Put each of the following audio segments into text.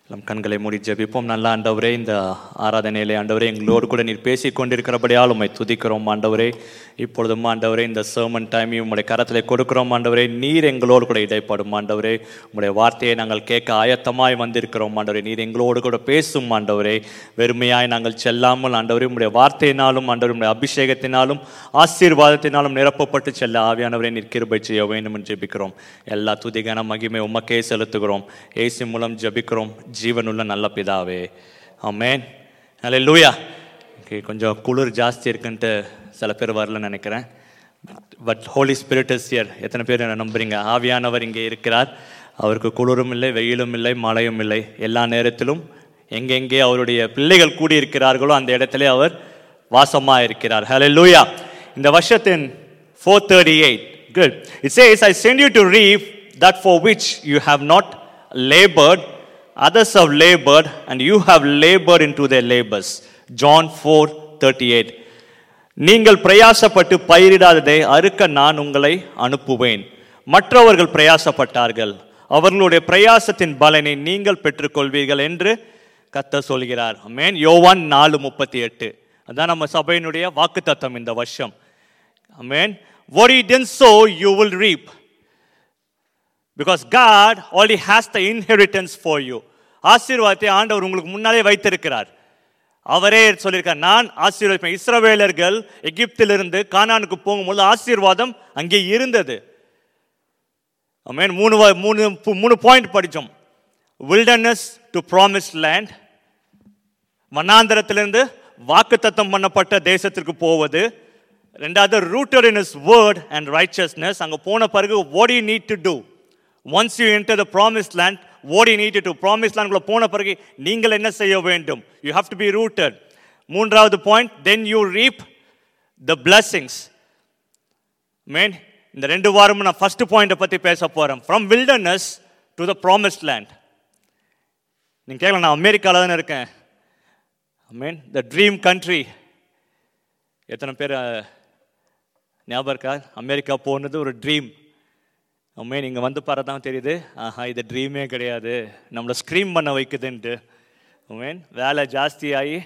நம் கண்களை மூடி ஜெபிப்போம். நல்ல ஆண்டவரே, இந்த ஆராதனையிலே ஆண்டவரே எங்களோடு கூட நீர் பேசி கொண்டிருக்கிறபடியால் உம்மை துதிக்கிறோம் ஆண்டவரே. இப்பொழுதும் ஆண்டவரே இந்த சர்மன் டைமையும் உம்முடைய கரத்திலே கொடுக்கிறோம் ஆண்டவரே. நீர் எங்களோடு கூட இடைப்படும் ஆண்டவரே. உம்முடைய வார்த்தையை நாங்கள் கேட்க ஆயத்தமாய் வந்திருக்கிறோம் ஆண்டவரே. நீர் எங்களோடு கூட பேசும் ஆண்டவரே. வெறுமையாய் நாங்கள் செல்லாமல் ஆண்டவரே உம்முடைய வார்த்தையினாலும் ஆண்டவரே உம்முடைய அபிஷேகத்தினாலும் ஆசீர்வாதத்தினாலும் நிரப்பப்பட்டு செல்ல ஆவியானவரே நீர் கிருபை செய்ய வேண்டும் என்று ஜெபிக்கிறோம். எல்லா துதிகான மகிமை உமக்கே செலுத்துகிறோம். இயேசு மூலம் ஜெபிக்கிறோம் ஜீவனுள்ள நல்ல பிதாவே, ஆமென். ஹல்லேலூயா. கொஞ்சம் குளிர் ஜாஸ்தி இருக்குன்ட்டு சில பேர் வரலன்னு நினைக்கிறேன். But holy spirit is here. எத்தனை பேர் நம்புறீங்க? ஆவியானவர் இங்கே இருக்கிறார். அவருக்கு குளிரும் இல்லை, வெயிலும் இல்லை, மழையும் இல்லை. எல்லா நேரத்திலும் எங்கெங்கே அவருடைய பிள்ளைகள் கூடியிருக்கிறார்களோ அந்த இடத்திலே அவர் வாசமாக இருக்கிறார். ஹல்லேலூயா. இந்த வருஷத்தின் 438 good. It says, I send you to reap that for which you have not labored, others have labored, and you have labored into their labors. John 4:38. நீங்கள் பிரயாசப்பட்டு பயிரிடாததை அறுக்க நான் உங்களை அனுப்புவேன். மற்றவர்கள் பிரயாசப்பட்டார்கள், அவர்களுடைய பிரயாசத்தின் பலனை நீங்கள் பெற்றுக்கொள்வீர்கள் என்று கர்த்தர் சொல்கிறார். ஆமென். யோவான் 4:38. அதான் நம்ம சபையினுடைய வாக்குத்தத்தம் இந்த வருஷம். ஆமென். What you didn't sow, you will reap. Because God already has the inheritance for you. ஆசீர்வாதத்தை ஆண்டவர் உங்களுக்கு முன்னாலே வைத்திருக்கிறார். அவரே சொல்லியிருக்கார், நான் ஆசீர்வதிப்பேன். இஸ்ரவேலர்கள் எகிப்திலிருந்து கானானுக்கு போகும்போது ஆசீர்வாதம் அங்கே இருந்தது. ஆமென். மூணு பாயிண்ட் படித்தோம். வில்டர்னஸ் டு ப்ராமிஸ்ட் லேண்ட், வனாந்தரத்திலிருந்து வாக்குத்தத்தம் பண்ணப்பட்ட தேசத்திற்கு போவது. ரெண்டாவது, rooted in his word and righteousness. அங்க போன பிறகு what do you need to do once you enter the promised land? What do you need to do? promised land குள்ள போன பிறகு நீங்கள் என்ன செய்ய வேண்டும்? You have to be rooted. மூன்றாவது point, then you reap the blessings. Man, இந்த ரெண்டு வாரமும் நான் ஃபர்ஸ்ட் பாயிண்ட பத்தி பேச போறேன். from wilderness to the promised land. நீங்க கேட்கலாம், நான் அமெரிக்கால தானே இருக்கேன். Amen. The dream country. எத்தனை பேர் ஞாபகம் இருக்கா? அமெரிக்கா போனது ஒரு ட்ரீம். அம்மே நீங்கள் வந்து பாரு தான் தெரியுது, ஆஹா இது ட்ரீமே கிடையாது, நம்மளை ஸ்க்ரீம் பண்ண வைக்குதுன்ட்டு. அமேன். வேலை ஜாஸ்தியாகி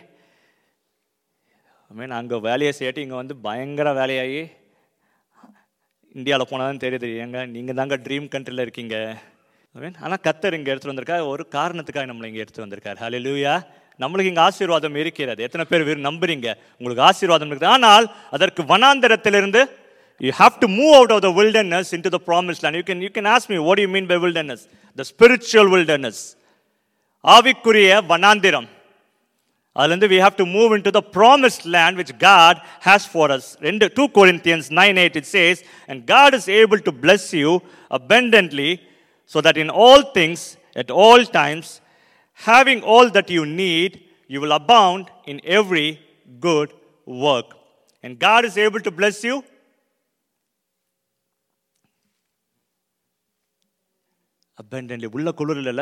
அமேன் அங்கே வேலையை செய்யாட்டி இங்கே வந்து பயங்கர வேலையாகி இந்தியாவில் போனால் தான் தெரியுது, ஏங்க நீங்கள் தாங்க ட்ரீம் கண்ட்ரியில் இருக்கீங்க. அமேன். ஆனால் கர்த்தர் இங்கே எடுத்துகிட்டு வந்திருக்காரு, ஒரு காரணத்துக்காக நம்மளை இங்கே எடுத்துகிட்டு வந்திருக்காரு. ஹல்லேலூயா. நம்மளுக்கு இங்கே ஆசீர்வாதம் இருக்கிறது. எத்தனை பேர் நம்புறீங்க உங்களுக்கு ஆசீர்வாதம் இருக்குது? ஆனால் அதற்கு வனாந்தரத்திலிருந்து you have to move out of the wilderness into the promised land. You can ask me, what do you mean by wilderness? The spiritual wilderness. ஆவிக்குரிய வனாந்திரம். அதிலிருந்து we have to move into the promised land which God has for us. 2 Corinthians 9:8 it says, and God is able to bless you abundantly so that in all things at all times, having all that you need, you will abound in every good work. And God is able to bless you abundantly. உள்ள குளிர் இல்லைல்ல?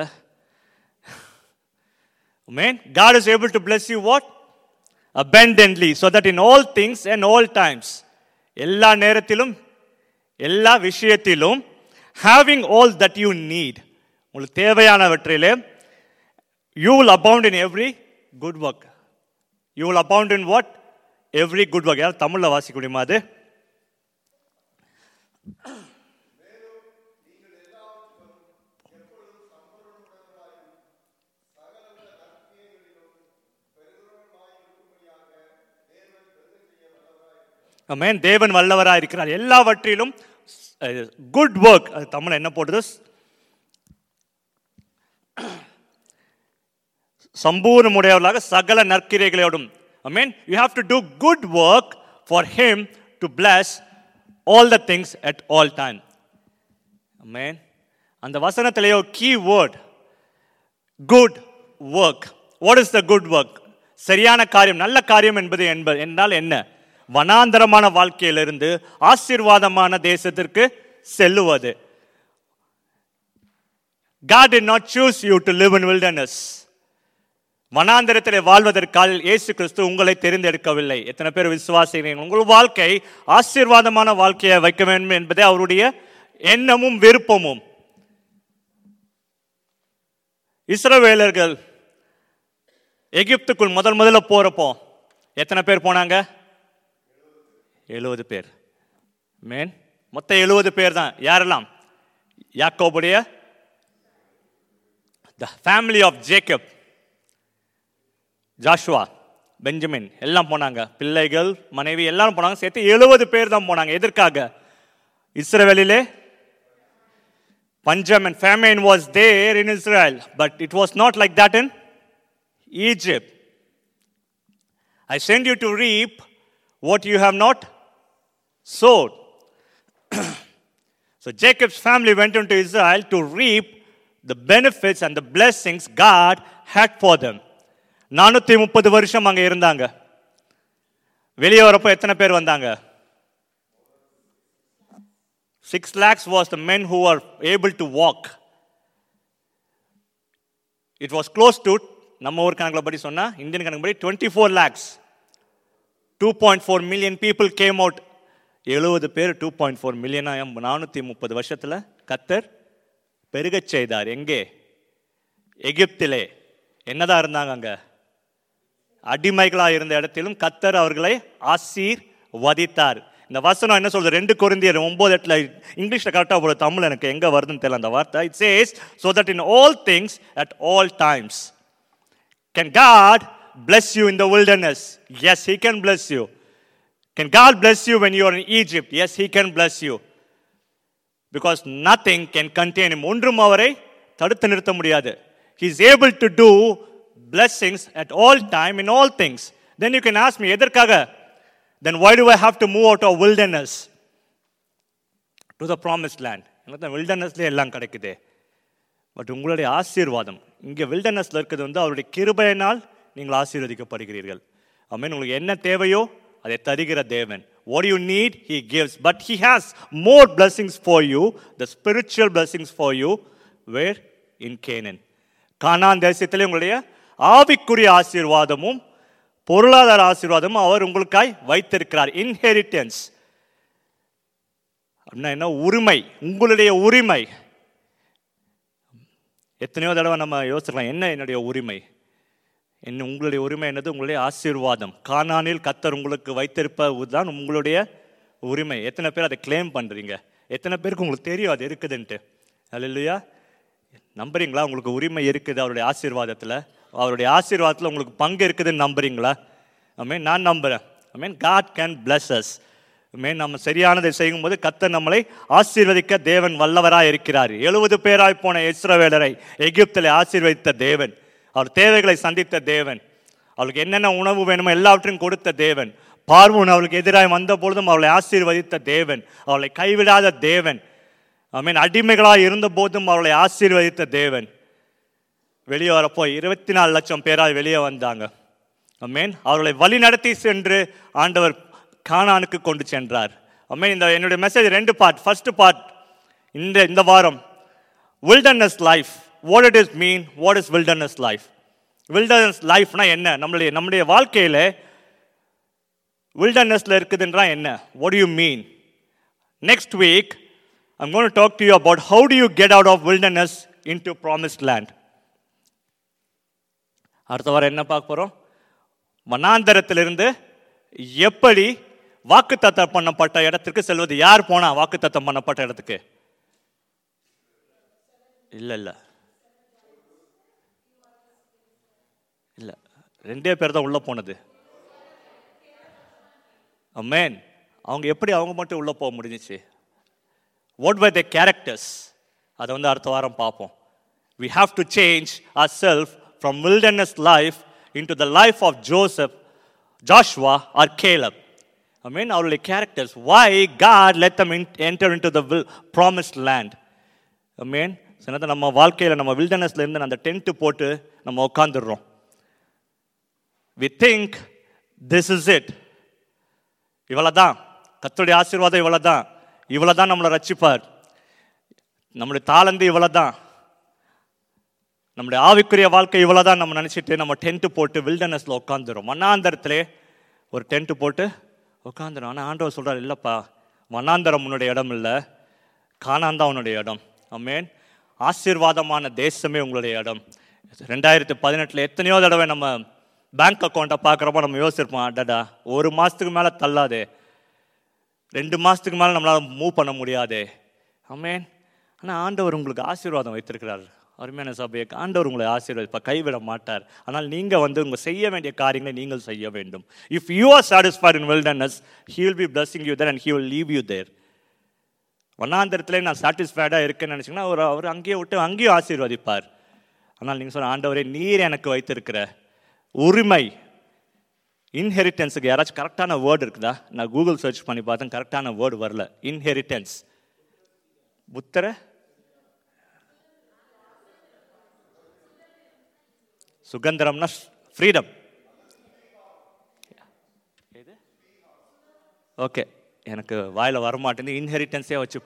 Amen. God is able to bless you what? Abundantly, so that in all things and all times, எல்லா நேரத்திலும் எல்லா விஷயத்திலும், having all that you need, உங்களுக்கு தேவையானவற்றிலே, you will abound in every good work. You will abound in what? Every good work. யார் தமிழ்ல வாசிக்க முடியுமா அது? ஆமென். தேவன் வல்லவராய் இருக்கிறார் எல்லாவற்றிலும். குட் ஒர்க், அது தமிழ்ல என்ன போடுது? சம்பூர்ணமுடையவர்களாக சகல நற்கிரைகளோடும். Amen. You have to do good work for him to bless all the things at all time. Amen. அந்த வசனத்திலேயோ key word good work. What is the good work? சரியான காரியம், நல்ல காரியம் என்றால் என்ன? வனாந்தரமான வாழ்க்கையிலிருந்து ஆசீர்வாதமான தேசத்திற்கு செல்லுவது. God did not choose you to live in wilderness. வனாந்தரத்திலே வாழ்வதற்காக இயேசு கிறிஸ்து உங்களை தெரிந்தெடுக்கவில்லை. எத்தனை பேர் விசுவாசிக்கிறீங்க? உங்கள் வாழ்க்கை ஆசீர்வாதமான வாழ்க்கையை வைக்க வேண்டும் என்பதே அவருடைய எண்ணமும் விருப்பமும். இஸ்ரவேலர்கள் எகிப்துக்குள் முதல்ல போறப்போ எத்தனை பேர் போனாங்க? 70 பேர். மேன் மொத்தம் 70 பேர் தான். யாரெல்லாம்? யாக்கோபுடைய the family of Jacob, Joshua, Benjamin எல்லாம் போனாங்க. பிள்ளைகள், மனைவி எல்லாரும் போனாங்க. சேர்த்து 70 பேர் தான் போனாங்க. எதற்காக? இஸ்ரவேலிலே பஞ்சம் and famine was there in Israel, but it was not like that in Egypt. I send you to reap what you have not sowed. So Jacob's family went into Israel to reap the benefits and the blessings God had for them. 430 வருஷம் அங்க இருந்தாங்க. வெளியே வரப்போ எத்தனை பேர் வந்தாங்க? 6 lakhs was the men who were able to walk. It was close to, நம்ம ஊர் கணக்குல படி சொன்னா, இந்தியன் கணக்கு படி 24 lakhs. 2.4 million people came out. 70 பேர் 2.4 million 430 வருஷத்துல கர்த்தர் பெருகச் செய்தார். எங்கே? எகிப்திலே. என்னதான் இருந்தாங்க அங்க? அடிமைகளா இருந்த இடத்திலும் கர்த்தர் அவர்களை ஆசீர்வதித்தார். இந்த வசனம் என்ன சொல்றது? 2 கொரிந்தியர் 9:8 இங்கிலீஷ்ல கரெக்டா போல, தமிழ் எனக்கு எங்க வருதுன்னு தெரியல அந்த வார்த்தை. It says, so that in all things at all times. Can God bless you in the wilderness? Yes, He can bless you. Can God bless you when you are in Egypt? Yes, He can bless you. Because nothing can contain Him. ஒன்றும் அவரை தடுத்து நிறுத்த முடியாது. He is able to do blessings at all time in all things. Then you can ask me, எதற்காக? Then why do I have to move out of wilderness to the promised land? எனக்கு wildernessல எல்லாம் கிடைக்குது. But உங்களுடைய ஆசீர்வாதம் இங்கே வில்டர்னஸ்ல இருக்கிறது அவருடைய கிருபையினால் நீங்கள் ஆசீர்வதிக்கப்படுகிறீர்கள். ஆமென். உங்களுக்கு என்ன தேவையோ அதை தருகிற தேவன். What you need, He gives. But He has more blessings for you, the spiritual blessings for you. Where? In Canaan. கானான் தேசத்திலே உங்களுடைய ஆவிக்குரிய ஆசீர்வாதமும் பொருளாதார ஆசீர்வாதமும் அவர் உங்களுக்காய் வைத்திருக்கிறார். இன்ஹெரிட்டன்ஸ் அப்படின்னா என்ன? உரிமை, உங்களுடைய உரிமை. எத்தனையோ தடவை நம்ம யோசிக்கலாம், என்ன என்னுடைய உரிமை? என்ன உங்களுடைய உரிமை? என்னது? உங்களுடைய ஆசீர்வாதம். கானானில் கர்த்தர் உங்களுக்கு வைத்திருப்பதுதான் உங்களுடைய உரிமை. எத்தனை பேர் அதை கிளைம் பண்றீங்க? எத்தனை பேருக்கு உங்களுக்கு தெரியும் அது இருக்குதுன்ட்டு? அல்லேலூயா. நம்புறீங்களா உங்களுக்கு உரிமை இருக்குது அவருடைய ஆசீர்வாதத்துல? அவருடைய ஆசீர்வாதத்துல உங்களுக்கு பங்கு இருக்குதுன்னு நம்புறீங்களா? ஆமென். நான் நம்புறேன். ஆமென். God can bless us. ஆமென். நம்ம சரியானதை செய்யும்போது கர்த்தர் நம்மளை ஆசீர்வதிக்க தேவன் வல்லவராய் இருக்கிறார். 70 பேராய் போன இஸ்ரவேலரை எகிப்திலே ஆசீர்வதித்த தேவன், அவர் தேவைகளை சந்தித்த தேவன், அவளுக்கு என்னென்ன உணவு வேணுமோ எல்லாவற்றையும் கொடுத்த தேவன், பார்வோன் அவளுக்கு எதிராக வந்த பொழுதும் அவளை ஆசீர்வதித்த தேவன், அவளை கைவிடாத தேவன். ஆமென். அடிமைகளாக இருந்த போதும் அவளை ஆசீர்வதித்த தேவன். வெளியே வரப்போ 24 லட்சம் பேராய் வெளியே வந்தாங்க. ஆமென். அவர்களை வழி நடத்தி சென்று ஆண்டவர் கானானுக்கு கொண்டு சென்றார். ஆமென். இந்த என்னுடைய மெசேஜ் 2 பார்ட். ஃபர்ஸ்ட் பார்ட் இந்த வாரம் wilderness life. What it is mean? What is wilderness life? Wilderness lifeனா என்ன? நம்முடைய வாழ்க்கையில wildernessல இருக்குதுன்றா என்ன? What do you mean? Next week I'm going to talk to you about how do you get out of wilderness into promised land. அடுத்த வாரம் என்ன பார்க்க போறோம்? வனாந்தரத்திலிருந்து எப்படி வாக்குத்தத்தம் பண்ணப்பட்ட இடத்துக்கு செல்வது. யார் போனா வாக்குத்தத்தம் பண்ணப்பட்ட இடத்துக்கு? இல்ல 2 பேர் தான் உள்ள போனது. ஆமென். அவங்க மட்டும் உள்ள போக முடிஞ்சிச்சு? What were their characters? அதை அடுத்த வாரம் பார்ப்போம். We have to change ourselves from wilderness life into the life of Joseph, Joshua or Caleb. Amen. அவருடைய characters. Why God let them enter into the promised land. Amen. சனத நம்ம வாழ்க்கையில நம்ம wildernessல இருந்து அந்த டென்ட் போட்டு நம்ம உட்கார்ந்துறோம். We think this is it. இவ்வளவுதான் கர்த்தருடைய ஆசீர்வாதம், இவ்வளவுதான் நம்மளை ரட்சிப்பார், நம்முடைய தாளந்து இவ்வளவுதான், நம்முடைய ஆவிக்குரிய வாழ்க்கை இவ்வளவுதான் நம்ம நினைச்சிட்டு நம்ம டென்ட் போட்டு வில்டர்னஸ்ல உட்காந்துரும். வனாந்தரத்திலே ஒரு டென்ட் போட்டு உட்காந்துரும். ஆனால் ஆண்டவர் சொல்றாரு, இல்லப்பா, வனாந்தரம் உன்னுடைய இடம் இல்லை, கானான் தான் உன்னுடைய இடம். ஆமென். ஆசீர்வாதமான தேசமே உங்களுடைய இடம். 2018 எத்தனையோ தடவை நம்ம பேங்க் அக்கௌண்ட்டை பார்க்குறப்போ நம்ம யோசிச்சிருப்போம், அடடா 1 மாதத்துக்கு மேலே தள்ளாதே, 2 மாதத்துக்கு மேலே நம்மளால் மூவ் பண்ண முடியாதே. ஆமென். ஆனால் ஆண்டவர் உங்களுக்கு ஆசீர்வாதம் வைத்திருக்கிறார். அருமையான சபையை, ஆண்டவர் உங்களை ஆசீர்வதிப்பார், கைவிட மாட்டார். ஆனால் நீங்கள் உங்கள் செய்ய வேண்டிய காரியங்களை நீங்கள் செய்ய வேண்டும். If you are satisfied in wilderness, he will be blessing you there and he will leave you there. வனாந்தரத்திலே நான் சாட்டிஸ்ஃபைடாக இருக்கேன்னு நினச்சிங்கன்னா அவர் அங்கேயே விட்டு அங்கேயும் ஆசீர்வதிப்பார். ஆனால் நீங்கள் சொன்ன, ஆண்டவரே நீர் எனக்கு வைத்திருக்கிற உரிமை, இன்ஹெரிட்டன்ஸுக்கு யாராச்சும் கரெக்டான வேர்டு இருக்குதா? நான் கூகுள் சர்ச் பண்ணி பார்த்தேன், கரெக்டான வேர்டு வரல. இன்ஹெரிட்டன்ஸ் புத்தர சுதந்திரம்னா ஃப்ரீடம். ஓகே, எனக்கு வாயில் வரமாட்டேன்னு இன்ஹெரிட்டன்ஸே வச்சு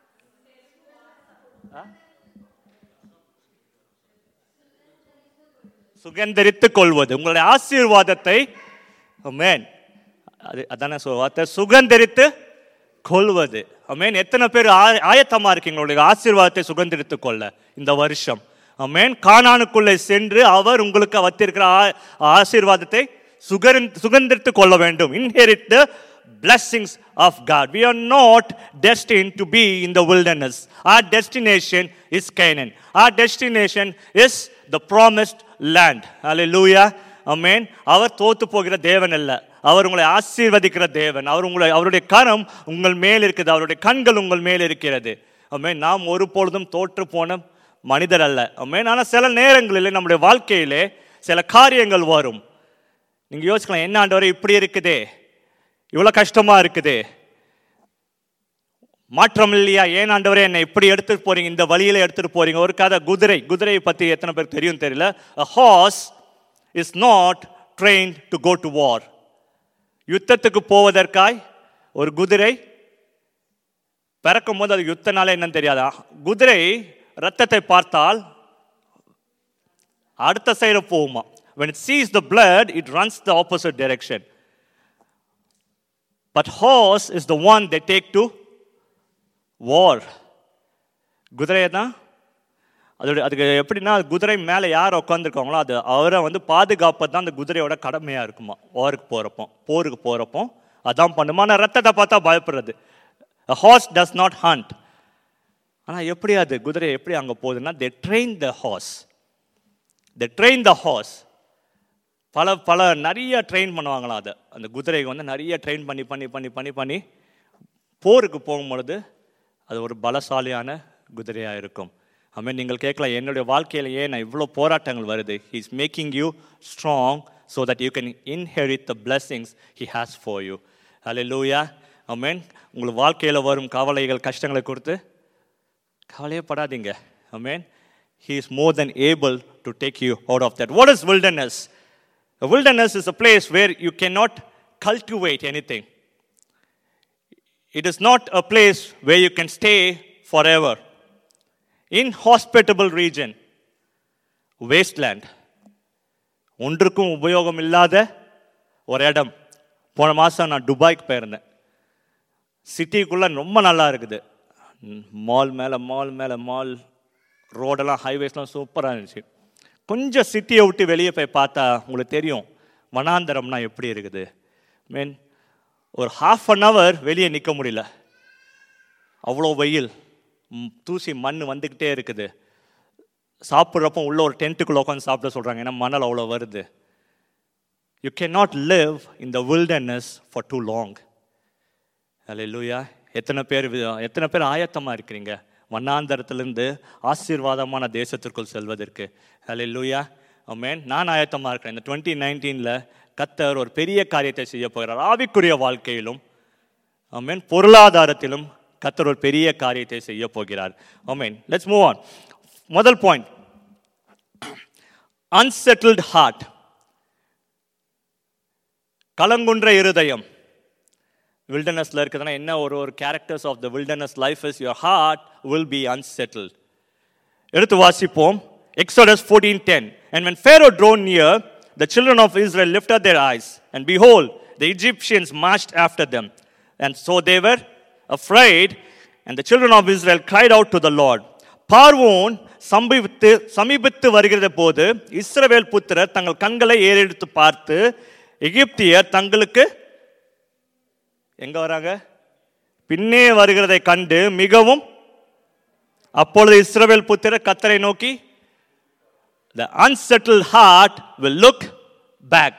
சுகந்தரித்துக் கொள்வது, உங்களுடைய ஆசீர்வாதத்தை. ஆமென். அதானே வார்த்தை, சுகந்தரித்து கொள்வது. ஆமென். எத்தனை பேர் ஆயத்தமா இருக்கீங்க உங்களுடைய ஆசீர்வாதத்தை சுகந்தரித்துக் கொள்ள இந்த வருஷம்? ஆமென். கானானுக்குள்ளே சென்று அவர் உங்களுக்கு வைத்திருக்கிற ஆசீர்வாதத்தை சுகந்தரித்துக் கொள்ள வேண்டும். Inherit the blessings of God. We are not destined to be in the wilderness. Our destination is Canaan. Our destination is the promised land. Hallelujah. Amen. அவர் தோத்து போகிற தேவன் அல்ல, அவர் உங்களை ஆசீர்வதிக்கிற தேவன். அவருடைய கரம் உங்கள் மேல் இருக்குது, அவருடைய கண்கள் உங்கள் மேல் இருக்கிறது. ஆமென். நாம் ஒருபொழுதும் தோற்று போன மனிதர் அல்ல. ஆமென். ஆனால் சில நேரங்களில் நம்முடைய வாழ்க்கையிலே சில காரியங்கள் வரும். நீங்கள் யோசிக்கலாம், என்ன ஆண்டவரே இப்படி இருக்குதே, இவ்வளோ கஷ்டமாக இருக்குது, மாற்றம் இல்லையா, ஏன் ஆண்டவரே என்னை இப்படி எடுத்துகிட்டு போகிறீங்க, இந்த வழியில் எடுத்துகிட்டு போகிறீங்க? ஒரு கதை, குதிரையை பற்றி எத்தனை பேர் தெரியும் தெரியல. A horse is not trained to go to war. யுத்தத்துக்கு போவதற்காய் ஒரு குதிரை பிறக்கும் போது அது யுத்தனால என்னன்னு தெரியாதா? குதிரை ரத்தத்தை பார்த்தால் அடுத்த சைடு போகுமா. When it sees the blood, it runs the opposite direction. But horse is the one they take to war. குதிரையை தான் அதுக்கு எப்படின்னா, குதிரை மேலே யார் உட்காந்துருக்காங்களோ அது அவரை பாதுகாப்பது தான் அந்த குதிரையோட கடமையாக இருக்குமா. போருக்கு போகிறப்போ அதான் பண்ணுமா. ஆனால் ரத்தத்தை பார்த்தா பயப்படுறது. A horse does not hunt. ஆனால் எப்படி அது குதிரை எப்படி அங்கே போகுதுன்னா, they train the horse. பல நிறைய ட்ரெயின் பண்ணுவாங்களாம். அதை அந்த குதிரைக்கு நிறைய ட்ரெயின் பண்ணி போருக்கு போகும்பொழுது அது ஒரு பலசாலியான குதிரையாக இருக்கும். ஆமென். நீங்கள் கேட்கலாம், என்னுடைய வாழ்க்கையில் ஏன் நான் இவ்வளோ போராட்டங்கள் வருது? He is making you strong so that you can inherit the blessings He has for you. Hallelujah. ஆமென். உங்கள் வாழ்க்கையில் வரும் கவலைகள், கஷ்டங்களை கொடுத்து கவலையே படாதீங்க. ஆமென். He is more than able to take you out of that. What is wilderness? A wilderness is a place where you cannot cultivate anything. It is not a place where you can stay forever. Inhospitable region, wasteland. ஒன்றுக்கும் உபயோகம் இல்லாத ஒரு இடம். போன மாதம் நான் துபாய்க்கு போயிருந்தேன். சிட்டிக்குள்ளே ரொம்ப நல்லா இருக்குது. மால் மேலே மால், ரோடெல்லாம் ஹைவேஸ்லாம் சூப்பராக இருந்துச்சு. கொஞ்சம் சிட்டியை விட்டு வெளியே போய் பார்த்தா உங்களுக்கு தெரியும் வனாந்தரம்னா எப்படி இருக்குது. ஒரு 1/2 hour வெளியே நிற்க முடியல, அவ்வளோ வெயில், தூசி மண் வந்துக்கிட்டே இருக்குது. சாப்பிட்றப்போ உள்ள ஒரு டென்ட்டுக்குள்ளே உட்காந்து சாப்பிட சொல்கிறாங்க, ஏன்னா மணல் அவ்வளோ வருது. You can not live in the wilderness for too long. Hallelujah. எத்தனை பேர் ஆயத்தமாக இருக்கிறீங்க வனாந்தரத்திலிருந்து ஆசீர்வாதமான தேசத்திற்குள் செல்வதற்கு? அல்லேலூயா. ஆமென். நான் ஆயத்தமாக இருக்கிறேன். இந்த 2019 கர்த்தர் ஒரு பெரிய காரியத்தை செய்ய போகிறார். ஆவிக்குரிய வாழ்க்கையிலும் ஆமென், பொருளாதாரத்திலும் கர்த்தர் ஒரு பெரிய காரியத்தை செய்ய போகிறார். ஆமென். Let's move on. முதல் பாயிண்ட், அன்செட்டில்ட் ஹார்ட், கலங்குன்ற இருதயம். வில்டர்னஸ்ல இருக்குதுன்னா என்ன? ஒரு characters of the wilderness life is your heart will be unsettled. எடுத்து வாசிப்போம். Exodus 14:10. And when Pharaoh drew near, the children of Israel lifted their eyes, and behold, the Egyptians marched after them. And so they were afraid, and the children of Israel cried out to the Lord. Parvoon சமீபித்து வருகிற போது இஸ்ரவேல் புத்திரர் தங்கள் கண்களை ஏறெடுத்து பார்த்து எகிப்தியர் தங்களுக்கு எங்க வராங்க, பின்னே வருகிறதை கண்டு மிகவும், அப்பொழுது இஸ்ரவேல் புத்திரர் கர்த்தரை நோக்கி, the unsettled heart will look back.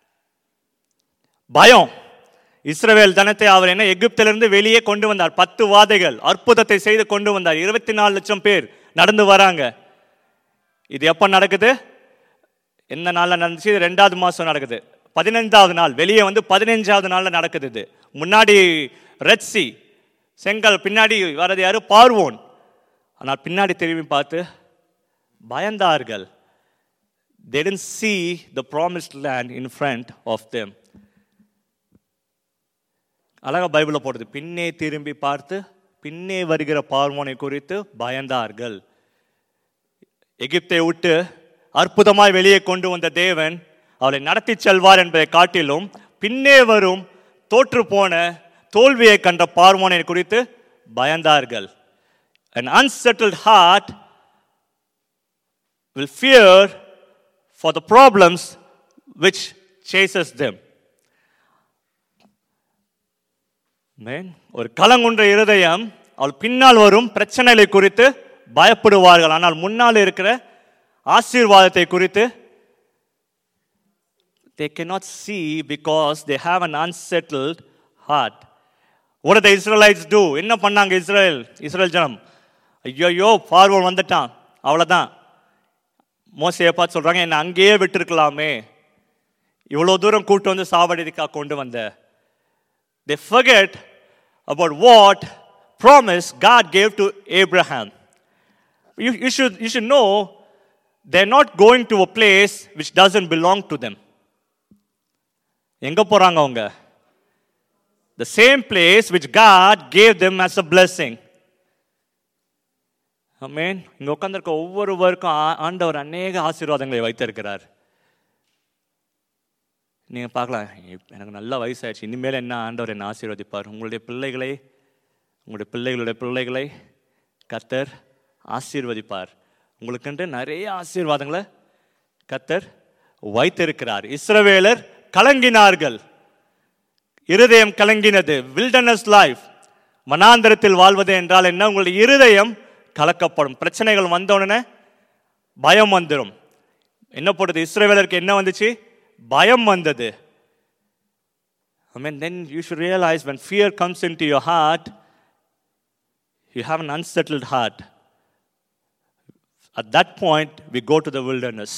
பயம். இஸ்ரவேல் ஜனத்தை அவர் என்ன எகிப்திலிருந்து வெளியே கொண்டு வந்தார். 10 வாதைகள், அற்புதத்தை செய்து கொண்டு வந்தார். 24 லட்சம் பேர் நடந்து வராங்க. இது எப்ப நடக்குது? எந்த நாள்ல நடந்துச்சு? 2வது மாசம் நடக்குது. 15வது நாள் வெளியே வந்து 15வது நாள்ல நடக்குது. இது முன்னாடி ரெட் சி செங்கல், பின்னாடி வரது யாரு? பார்வோன். ஆனால் பின்னாடி திரும்பி பார்த்து பயந்தார்கள். They didn't see the promised land in front of them. அழகா பைபிள்ல போடுது, பின்னே திரும்பி பார்த்து பின்னே வருகிற பார்வோனை குறித்து பயந்தார்கள். எகிப்தை விட்டு அற்புதமாய் வெளியே கொண்டு வந்த தேவன் அவளை நடத்தி செல்வார் என்பதை காட்டிலும் பின்னே வரும் தோற்று போன தோல்வியை கண்ட பார்வோனை குறித்து பயந்தார்கள். An unsettled heart will fear for the problems which chases them. ஒரு கலங்குன்ற இருதயம் அவள் பின்னால் வரும் பிரச்சனைகளை குறித்து பயப்படுவார்கள். ஆனால் முன்னால் இருக்கிற ஆசீர்வாதத்தை குறித்து they cannot see because they have an unsettled heart. What did the Israelites do? என்ன பண்ணாங்க இஸ்ரேல் ஜனம்? ஐயோ பார்வோன் வந்துட்டான், அவ்வளவுதான். மோசேயை பார்த்து சொல்றாங்க, என்ன அங்கேயே விட்டுருக்கலாமே, இவ்வளவு தூரம் கூட்டு வந்து சாவடிக்கா கொண்டு வந்த. They forget about what promise God gave to Abraham. You should know they're not going to a place which doesn't belong to them. எங்க போறாங்க அவங்க? The same place which God gave them as a blessing. ஆமென். இங்க உட்கார்ந்திருக்க ஒவ்வொருவருக்கும் ஆண்டவர் அநேக ஆசீர்வாதங்களை வைத்திருக்கிறார். நீங்கள் பார்க்கலாம், எனக்கு நல்ல வயசாயிடுச்சு, இனிமேல் என்ன ஆண்டவர் என்ன ஆசீர்வதிப்பார். உங்களுடைய பிள்ளைகளுடைய பிள்ளைகளை கர்த்தர் ஆசீர்வதிப்பார். உங்களுக்கென்று நிறைய ஆசீர்வாதங்களை கர்த்தர் வைத்திருக்கிறார். இஸ்ரவேலர் கலங்கினார்கள், இருதயம் கலங்கினது. வில்டர்னஸ் லைஃப், வனாந்தரத்தில் வாழ்வது என்றால் என்ன? உங்களுடைய இருதயம் கலக்கப்படும். பிரச்சனைகள் வந்தவுடனே பயம் வந்துடும். என்ன போடுது? இஸ்ரவேலருக்கு என்ன வந்துச்சு? பயம் வந்தது. I mean, then you should realize when fear comes into your heart, you have an unsettled heart. At that point, we go to the wilderness.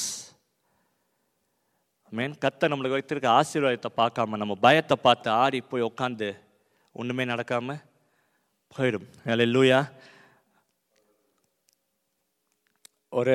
I mean, கர்த்தர் நம்மளுக்கு வைத்திருக்க ஆசீர்வாதத்தை பார்க்காம நம்ம பயத்தை பார்த்து ஆடி போய் உட்காந்து ஒண்ணுமே நடக்காம போயிடும். ஹல்லேலூயா. ஒரு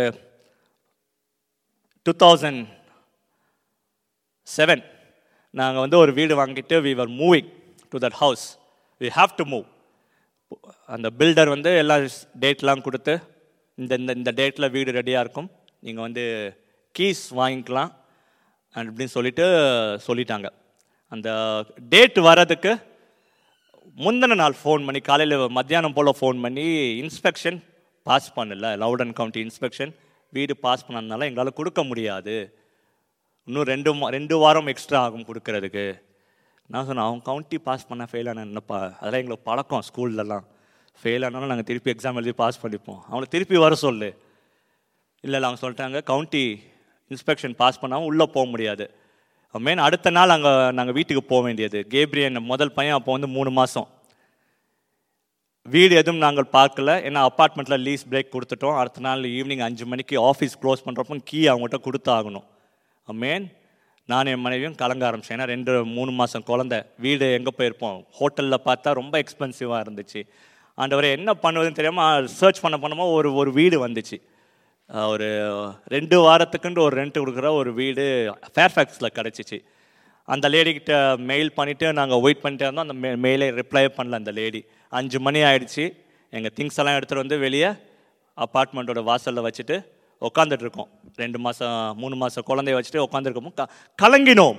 2007 நாங்கள் வந்து ஒரு வீடு வாங்கிட்டு we were moving to that house. We have to move. அந்த பில்டர் வந்து எல்லா டேட்லாம் கொடுத்து இந்த டேட்டில் வீடு ரெடியாக இருக்கும், நீங்கள் வந்து கீஸ் வாங்கிக்கலாம் அப்படின்னு சொல்லிட்டாங்க. அந்த டேட் வர்றதுக்கு முந்தின நாள் ஃபோன் பண்ணி, காலையில் மத்தியானம் போல் ஃபோன் பண்ணி, இன்ஸ்பெக்ஷன் பாஸ் பண்ணல, லவுடன் கவுண்டி இன்ஸ்பெக்ஷன் வீடு பாஸ் பண்ணதுனால எங்களால் கொடுக்க முடியாது, இன்னும் 2 வாரம் எக்ஸ்ட்ரா ஆகும் கொடுக்கறதுக்கு. நான் சொன்னேன், அவங்க கவுண்டி பாஸ் பண்ண ஃபெயில் ஆனால் என்னப்பா, அதெல்லாம் எங்களுக்கு பழக்கம், ஸ்கூல்லலாம் ஃபெயில் ஆனாலும் நாங்கள் திருப்பி எக்ஸாம் எழுதி பாஸ் பண்ணிப்போம், அவங்கள திருப்பி வர சொல்லு. இல்லை அவங்க சொல்லிட்டாங்க, கவுண்டி இன்ஸ்பெக்ஷன் பாஸ் பண்ணாமல் உள்ளே போக முடியாது. மெயின் அடுத்த நாள் நாங்கள் வீட்டுக்கு போக வேண்டியது. கேப்ரியன் முதல் பையன் அப்போ வந்து 3 மாதம். வீடு எதுவும் நாங்கள் பார்க்கல, ஏன்னா அப்பார்ட்மெண்ட்டில் லீஸ் பிரேக் கொடுத்துட்டோம். அடுத்த நாள் ஈவினிங் 5 மணிக்கு ஆஃபீஸ் க்ளோஸ் பண்ணுறப்போ கீ அவங்ககிட்ட கொடுத்தாகணும். மெயின் நான் என் மனைவியும் கலங்க ஆரம்பித்தேன், ஏன்னா 2-3 மாதம் குழந்தை. வீடு எங்கே போயிருப்போம், ஹோட்டலில் பார்த்தா ரொம்ப எக்ஸ்பென்சிவாக இருந்துச்சு. ஆண்டவரே என்ன பண்ணுவதுன்னு தெரியாமல் சர்ச் பண்ணமோ ஒரு வீடு வந்துச்சு. ஒரு 2 வாரத்துக்குன்னு ஒரு ரெண்ட் கொடுக்குற ஒரு வீடு ஃபேர்ஃபேக்ஸில் கிடச்சிச்சு. அந்த லேடிக்கிட்ட மெயில் பண்ணிவிட்டு நாங்கள் வெயிட் பண்ணிட்டே இருந்தோம். அந்த மெயிலை ரிப்ளை பண்ணல அந்த லேடி. 5 மணி ஆகிடுச்சு. எங்கள் திங்ஸ் எல்லாம் எடுத்துகிட்டு வந்து வெளியே அப்பார்ட்மெண்ட்டோட வாசலில் வச்சுட்டு உட்காந்துட்ருக்கோம். 2 மாதம் 3 மாதம் குழந்தைய வச்சுட்டு உட்காந்துருக்கோம். கலங்கினோம்,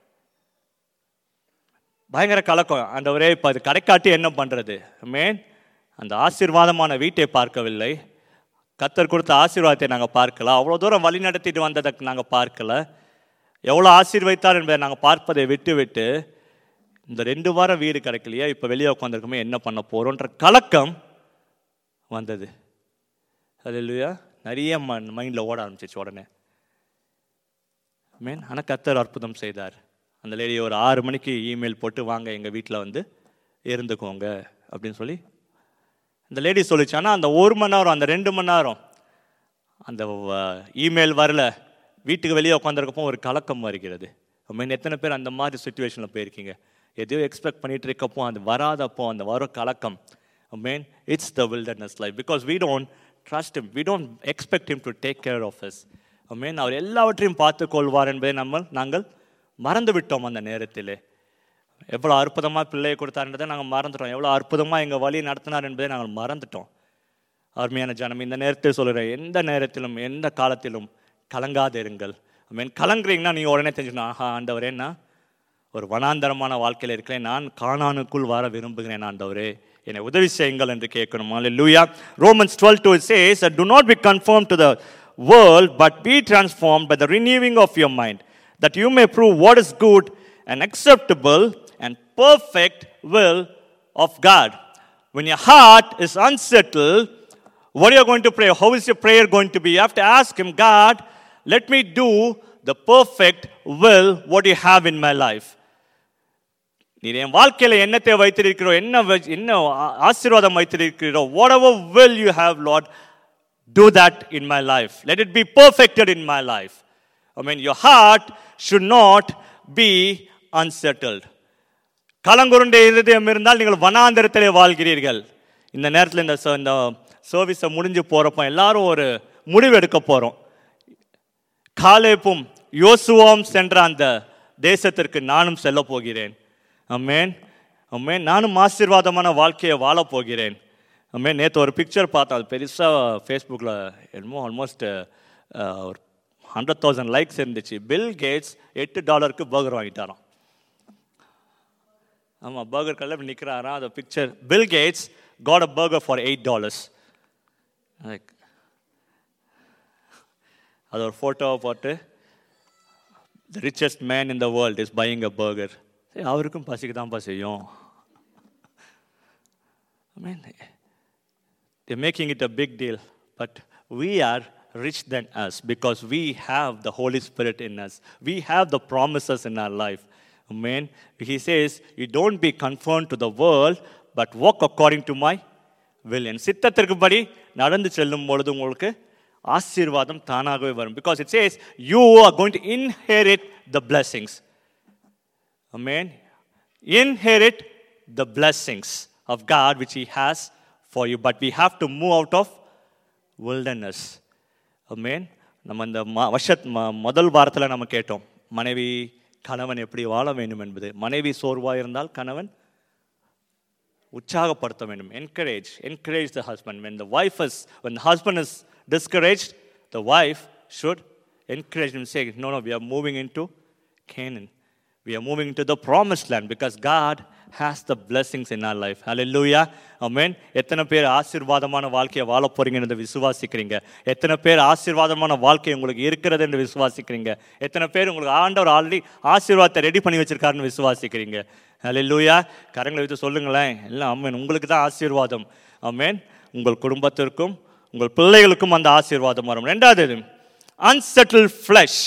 பயங்கர கலக்கம். ஆண்டவரே இப்போ அது கடைக்காட்டி என்ன பண்ணுறது? அந்த ஆசீர்வாதமான வீட்டை பார்க்கவில்லை, கர்த்தர் கொடுத்த ஆசீர்வாதத்தை நாங்கள் பார்க்கல. அவ்வளோ தூரம் வழி நடத்திட்டு வந்ததை நாங்கள் பார்க்கல. எவ்வளோ ஆசீர்வதித்தார் என்பதை நாங்கள் பார்ப்பதை விட்டு விட்டு இந்த 2 வாரம் வீடு கிடைக்கலையா, இப்போ வெளியே உட்காந்துருக்கோமே என்ன பண்ண போகிறோன்ற கலக்கம் வந்தது. அல்லேலூயா. நிறைய மைண்டில் ஓட ஆரம்பிச்சிச்சு உடனே. ஆனால் கர்த்தர் அற்புதம் செய்தார். அந்த லேடி ஒரு 6 மணிக்கு இமெயில் போட்டு வாங்க எங்கள் வீட்டில் வந்து இருந்துக்கோங்க அப்படின்னு சொல்லி இந்த லேடி சொல்லிச்சு. ஆனால் அந்த 1 மணி நேரம், அந்த 2 மணி நேரம் அந்த இமெயில் வரல, வீட்டுக்கு வெளியே உட்காந்துருக்கப்போ ஒரு கலக்கம் வருகிறது. எத்தனை பேர் அந்த மாதிரி சுச்சுவேஷனில் போயிருக்கீங்க? எதையோ எக்ஸ்பெக்ட் பண்ணிட்டு இருக்கப்போ அது வராதப்போ அந்த வரும் கலக்கம். It's the wilderness life because we don't trust him, we don't expect him to take care of us. அவர் எல்லாவற்றையும் பார்த்து கொள்வார் என்பதை நாங்கள் மறந்து விட்டோம். அந்த நேரத்தில் எவ்வளோ அற்புதமாக பிள்ளையை கொடுத்தார்ன்றதை நாங்கள் மறந்துட்டோம். எவ்வளோ அற்புதமாக எங்கள் வழி நடத்தினார் என்பதை நாங்கள் மறந்துட்டோம். அருமையான ஜனம், இந்த நேரத்தில் சொல்கிறேன், எந்த நேரத்திலும் எந்த காலத்திலும் கலங்காதிருங்கள். கலங்குறீங்கன்னா நீங்கள் உடனே தெரிஞ்சுக்கணும், ஆஹா ஆண்டவரே, நான் ஒரு வனாந்தரமான வாழ்க்கையில் இருக்கிறேன், நான் கானானுக்குள் வர விரும்புகிறேன், ஆண்டவரே என்னை உதவி செய்யுங்கள் என்று கேட்கணும். அல்லேலூயா. Romans 12:2 says, do not be conformed to the world, but be transformed by the renewing of your mind, that you may prove what is good and acceptable and perfect will of God. When your heart is unsettled, what are you going to pray? How is your prayer going to be? You have to ask him, God, let me do the perfect will what you have in my life. நீ என் வாழ்க்கையில என்னத்தை வைத்திருக்கிறோ, என்ன ஆசீர்வாதம் வைத்திருக்கிறோ, whatever will you have, Lord, do that in my life. Let it be perfected in my life. Your heart should not be unsettled. கலங்குருண்டே இருதயம் இருந்தால் நீங்கள் வனாந்தரத்திலே வாழ்கிறீர்கள். இந்த நேரத்தில் இந்த சர்வீஸை முடிஞ்சு போறப்போ எல்லாரும் ஒரு முடிவு எடுக்க போறோம். காலேபும் யோசுவாவும் சென்ற அந்த தேசத்திற்கு நானும் செல்ல போகிறேன். ஆமென், ஆமென். நானும் ஆசீர்வாதமான வாழ்க்கையை வாழ போகிறேன். ஆமென். நேற்று ஒரு பிக்சர் பார்த்தேன், அது பெருசாக ஃபேஸ்புக்கில் என்னமோ ஆல்மோஸ்ட் ஒரு 100,000 லைக்ஸ் இருந்துச்சு. பில் கேட்ஸ் $8 பர்கர் வாங்கிட்டாராம். ஆமாம், பர்கர் கல்ல நிற்கிறாராம். அந்த பிக்சர், பில் கேட்ஸ் got a burger for $8. Like அது ஒரு ஃபோட்டோவை போட்டு, the richest man in the world is buying a burger. அவருக்கும் பசிக்கு தான்ப்பா செய்யும். They're making it a big deal, but we are rich than us because we have the Holy Spirit in us. We have the promises in our life. Amen. He says, you don't be conformed to the world, but walk according to my will. என் சித்தத்திற்குபடி நடந்து செல்லும் பொழுது உங்களுக்கு ஆசீர்வாதம் தானாகவே வரும். Because it says, you are going to inherit the blessings. Amen. Inherit the blessings of God which he has for you, but we have to move out of wilderness. Amen. நம்ம இந்த முதல் வாரத்தில் நம்ம கேட்டோம், மனைவி கணவன் எப்படி வாழ வேண்டும் என்பது. மனைவி சோர்வாக இருந்தால் கணவன் உற்சாகப்படுத்த வேண்டும். encourage the husband. When the husband is discouraged, the wife should encourage him, say, no, we are moving into Canaan. We are moving into the promised land because God has the blessings in our life. Hallelujah. Amen. எத்தனை பேர் ஆசீர்வாதமான வாழ்க்கையை வாழ போறீங்க என்று விசுவாசிக்கிறீங்க? எத்தனை பேர் ஆசீர்வாதமான வாழ்க்கை உங்களுக்கு இருக்கிறது என்று விசுவாசிக்கிறீங்க? எத்தனை பேர் உங்களுக்கு ஆண்டவர் ஆல்ரெடி ஆசீர்வாதத்தை ரெடி பண்ணி வச்சிருக்காருன்னு விசுவாசிக்கிறீங்க? ஹல்லேலூயா. கரங்களை வைத்து சொல்லுங்களேன். எல்லாம் ஆமென். உங்களுக்கு தான் ஆசீர்வாதம். ஆமென். உங்கள் குடும்பத்திற்கும் உங்கள் பிள்ளைகளுக்கும் அந்த ஆசீர்வாதம் வரும். ரெண்டாவது, unsettled flesh.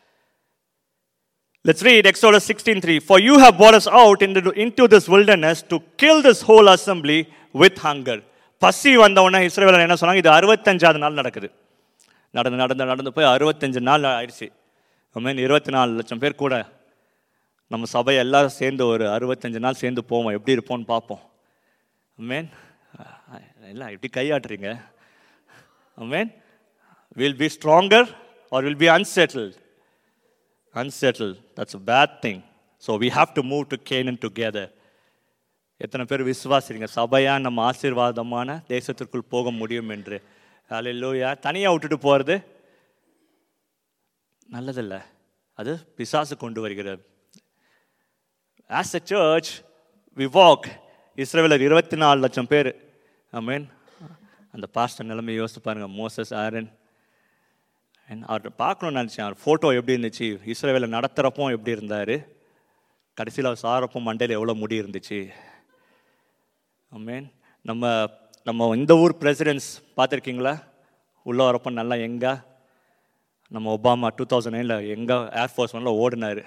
Let's read Exodus 16:3. For you have brought us out into this wilderness to kill this whole assembly with hunger. பசி வந்தவொடனே இஸ்ரவேலர் என்ன சொன்னாங்க? இது 65வது நாள் நடக்குது. நடந்து போய் 65 நாள் ஆயிடுச்சு. ஆமென். 24 லட்சம் பேர் கூட நம்ம சபை எல்லாரும் சேர்ந்து ஒரு 65 நாள் சேர்ந்து போவோம். எப்படி இருப்போம்னு பார்ப்போம். ஆமென். எல்லாம் எப்படி கையாட்டுறீங்க? ஆமென். Will be stronger or will be unsettled? Unsettled. That's a bad thing. So we have to move to Canaan together. எத்தனை பேர் விசுவாசிங்க சபையா நம்ம ஆசீர்வாதமான தேசத்திற்குள் போக முடியும் என்று? ஹல்லேலூயா. தனியாக விட்டுட்டு போகிறது நல்லதில்லை, அது பிசாசு கொண்டு வருகிறது. As a church we walk. இஸ்ரவேலர் 24 லட்சம் பேர். ஆமென். அந்த பாஸ்டர் நிலைமை யோசித்து பாருங்கள். மோசஸ், ஆரன், அவர் பார்க்கணும்னு நினச்சேன். அவர் ஃபோட்டோ எப்படி இருந்துச்சு, இஸ்ரவேலை நடத்துகிறப்போ எப்படி இருந்தார், கடைசியில் அவர் சாரப்போ மண்டையில் எவ்வளோ முடி இருந்துச்சு. ஆமென். நம்ம இந்த ஊர் பிரசிடென்ட்ஸ் பார்த்துருக்கீங்களா? உள்ளே வரப்போ நல்லா எங்கே நம்ம ஒபாமா 2009 எங்கே ஏர்ஃபோர்ஸ் ஒன்னில் ஓடினார்.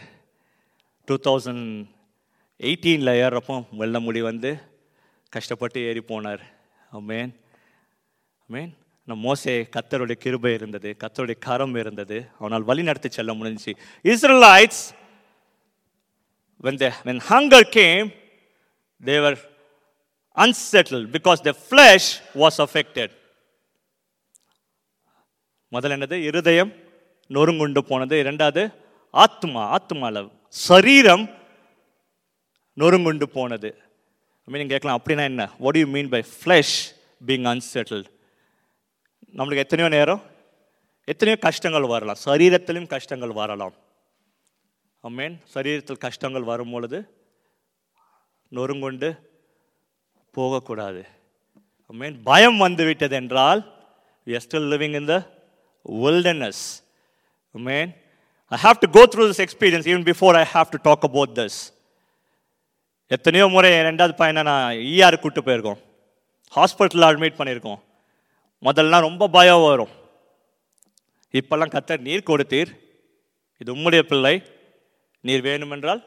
2018 ஏறுறப்போ வெள்ளை முடி வந்து கஷ்டப்பட்டு ஏறி போனார். ஆமென். ஆமென். நம்ம மோசே கர்த்தருடைய கிருபை இருந்தது, கர்த்தருடைய கரம் இருந்தது, அவனால் வழி நடத்தி செல்ல முடிஞ்சிச்சு. Israelites when hunger came, they were unsettled because their flesh was affected. முதல்ல என்னது? இருதயம் நொறுங்குண்டு போனது. இரண்டாவது ஆத்மால சரீரம் நொறுங்குண்டு போனது. நீங்க கேட்கலாம், அப்படின்னா என்ன? what do you mean by flesh being unsettled? நம்மளுக்கு எத்தனையோ நேரம் எத்தனையோ கஷ்டங்கள் வரலாம், சரீரத்திலும் கஷ்டங்கள் வரலாம். ஆமென். சரீரத்தில் கஷ்டங்கள் வரும் பொழுது நொறுங்குண்டு போகக்கூடாது. ஆமென். பயம் வந்து விட்டது என்றால் we are still living in the wilderness. Amen. I have to go through this experience even before I have to talk about this. எத்தனையோ முறை ரெண்டாவது பையனை நான் ஈஆர் கூட்டு போயிருக்கோம், ஹாஸ்பிட்டலில் அட்மிட் பண்ணியிருக்கோம். முதல்லாம் ரொம்ப பயம் வரும். இப்பெல்லாம் கர்த்தர் நீர் கொடுத்தீர், இது உம்முடைய பிள்ளை, நீர் வேணுமென்றால்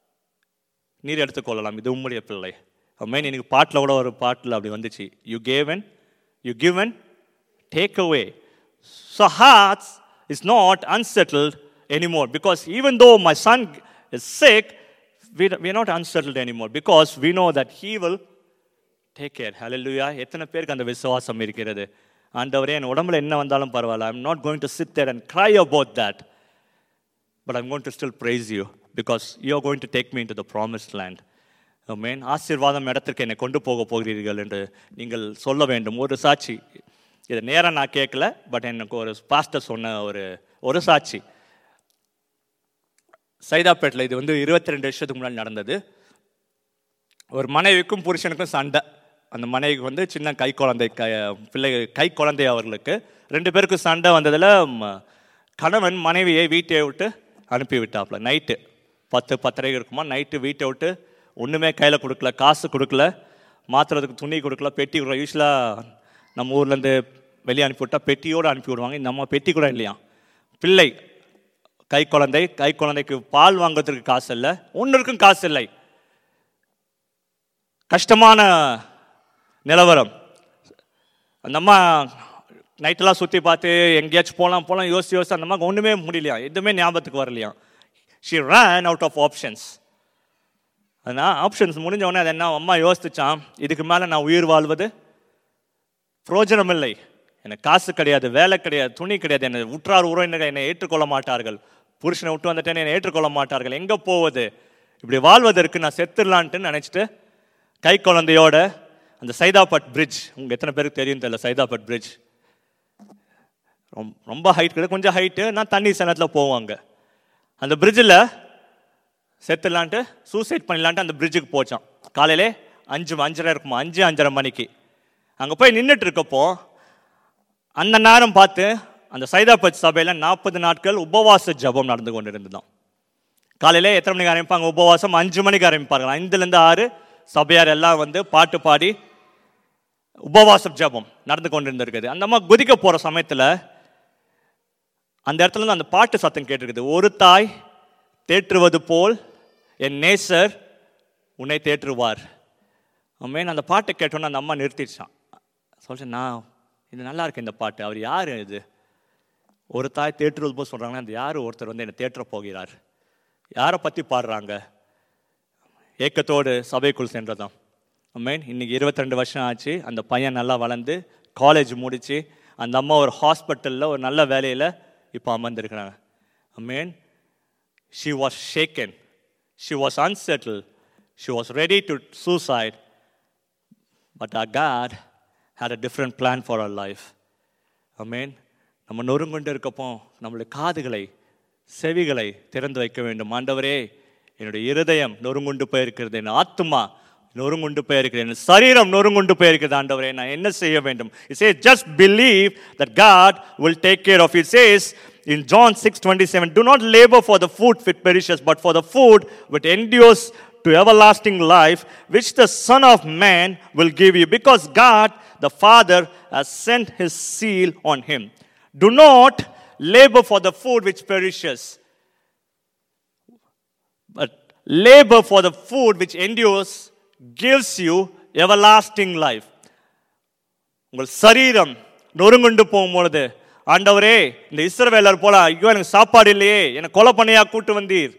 நீர் எடுத்துக்கொள்ளலாம், இது உம்முடைய பிள்ளை. ஆமென். எனக்கு பாட்டில் கூட ஒரு பாட்டில் அப்படி வந்துச்சு, you given take away. So hearts is not unsettled anymore, because even though my son is sick, we are not unsettled anymore, because we know that he will take care. Hallelujah. எத்தனை பேருக்கு அந்த விசுவாசம் இருக்கிறது? ஆண்டவரே, என் உடம்புல என்ன வந்தாலும் பரவாயில்ல, I'm not going to sit there and cry about that, but I'm going to still praise you because you are going to take me into the promised land. Amen. ஆசீர்வாதம் இடத்திற்கு என்னை கொண்டு போக போகிறீர்கள் என்று நீங்கள் சொல்ல வேண்டும். ஒரு சாட்சி, இதை நேராக நான் கேட்கல, பட் எனக்கு ஒரு பாஸ்டர் சொன்ன ஒரு சாட்சி. சைதாப்பேட்டில் இது வந்து 22 வருஷத்துக்கு முன்னாடி நடந்தது. ஒரு மனைவிக்கும் புருஷனுக்கும் சண்டை. அந்த மனைவிக்கு வந்து சின்ன கை குழந்தை அவர்களுக்கு 2 பேருக்கும் சண்டை வந்ததில் கணவன் மனைவியை வீட்டை விட்டு அனுப்பி விட்டாப்புல. நைட்டு 10-10:30 இருக்குமா, நைட்டு வீட்டை விட்டு ஒன்றுமே கையில் கொடுக்கல, காசு கொடுக்கல, மாற்றுறதுக்கு துணி கொடுக்கல, பெட்டி கொடுக்கல. யூஸ்வலாக நம்ம ஊர்லேருந்து வெளியே அனுப்பிவிட்டால் பெட்டியோடு அனுப்பி விடுவாங்க. இந்த அம்மா பெட்டி கூட இல்லையா. பிள்ளை கை குழந்தைக்கு பால் வாங்கிறதுக்கு காசு இல்லை, ஒன்றுக்கும் காசு இல்லை. கஷ்டமான நிலவரம். அந்த அம்மா நைட்டெல்லாம் சுற்றி பார்த்து எங்கேயாச்சும் போகலாம் யோசிச்சு அந்த அம்மா ஒன்றுமே முடியலையா, எதுவுமே ஞாபகத்துக்கு வரலையா. she ran out of options. அதனால் ஆப்ஷன்ஸ் முடிஞ்ச உடனே அது என்ன அம்மா யோசிச்சான், இதுக்கு மேலே நான் உயிர் வாழ்வது பிரயோஜனம் இல்லை, எனக்கு காசு கிடையாது, வேலை கிடையாது, துணி கிடையாது, என்னை உற்றார் உறவினர்கள் என்னை ஏற்றுக்கொள்ள மாட்டார்கள், புருஷனை விட்டு வந்துட்டேன்னு என்னை ஏற்றுக்கொள்ள மாட்டார்கள், எங்கே போவது, இப்படி வாழ்வதற்கு நான் செத்துடலான்ட்டு நினச்சிட்டு கை குழந்தையோட அந்த சைதாபட் பிரிட்ஜ், உங்களுக்கு எத்தனை பேருக்கு தெரியும் தெரியல, சைதாபட் பிரிட்ஜ் ரொம்ப ஹைட் கிடையாது, கொஞ்சம் ஹைட்டு, நான் தண்ணி சனத்தில் போவாங்க. அந்த பிரிட்ஜில் செத்துலான்ட்டு சூசைட் பண்ணிடலான்ட்டு அந்த பிரிட்ஜுக்கு போச்சான். காலையிலே 5:30 இருக்குமா, 5:30 மணிக்கு அங்கே போய் நின்றுட்டு இருக்கப்போ அந்த நேரம் பார்த்து அந்த சைதாபட் சபையில் 40 நாட்கள் உபவாச ஜபம் நடந்து கொண்டு இருந்துதான். காலையில் எத்தனை மணிக்கு ஆரம்பிப்பாங்க உபவாசம்? 5 மணிக்கு ஆரம்பிப்பார்கள். 5லேருந்து 6 சபையார் எல்லாம் வந்து பாட்டு பாடி உபவாச ஜபம் நடந்து கொண்டு இருந்திருக்குது. அந்த அம்மா குதிக்க போகிற சமயத்தில் அந்த இடத்துல இருந்து அந்த பாட்டு சத்தம் கேட்டிருக்குது. ஒரு தாய் தேற்றுவது போல் என் நேசர் உன்னை தேற்றுவார். ஆமென். அந்த பாட்டை கேட்டோன்னு அந்த அம்மா நிறுத்திடுச்சான். சொல்லிட்டேன், நான் இது நல்லா இருக்கு இந்த பாட்டு, அவர் யார் இது? ஒரு தாய் தேற்றுவது போல் சொல்கிறாங்கன்னா அந்த யார் ஒருத்தர் வந்து என்னை தேற்ற போகிறார், யாரை பற்றி பாடுறாங்க? ஏக்கத்தோடு சபைக்குள் சென்றதான். ஆமென். இன்னைக்கு 22 வருஷம் ஆச்சு. அந்த பையன் நல்லா வளர்ந்து காலேஜ் முடித்து அந்த அம்மா ஒரு ஹாஸ்பிட்டலில் ஒரு நல்ல வேலையில் இப்போ அமர்ந்திருக்கிறாங்க. ஆமென். She was shaken. She was unsettled. She was ready to suicide. But our God had a different plan for her life. Amen. நம்ம நொறுங்குண்டு இருக்கப்போ நம்மளுடைய காதுகளை செவிகளை திறந்து வைக்க வேண்டும். ஆண்டவரே, என்னுடைய இருதயம் நொறுங்குண்டு போயிருக்கிறது, என் ஆத்துமா நொறுங்குண்டு போயிருக்கிறேன், சரீரம் நொறுங்குண்டு போயிருக்கிறது ஆண்டவரே, நான் என்ன செய்ய வேண்டும்? He says just believe that God will take care of you. He says in John 6:27, do not labor for the food which perishes, but for the food which endures to everlasting life, which the Son of Man will give you, because God the Father has sent his seal on him. Do not labor for the food which perishes, but labor for the food which endures, gives you everlasting life. உங்கள் சரீரம் நொறுங்குண்டு போகும்பொழுது, ஆண்டவரே இந்த இஸ்ரவேலர் போல, ஐயோ எனக்கு சாப்பாடு இல்லையே, எனக்கு கொலை பண்ணியா கூட்டு வந்தீர்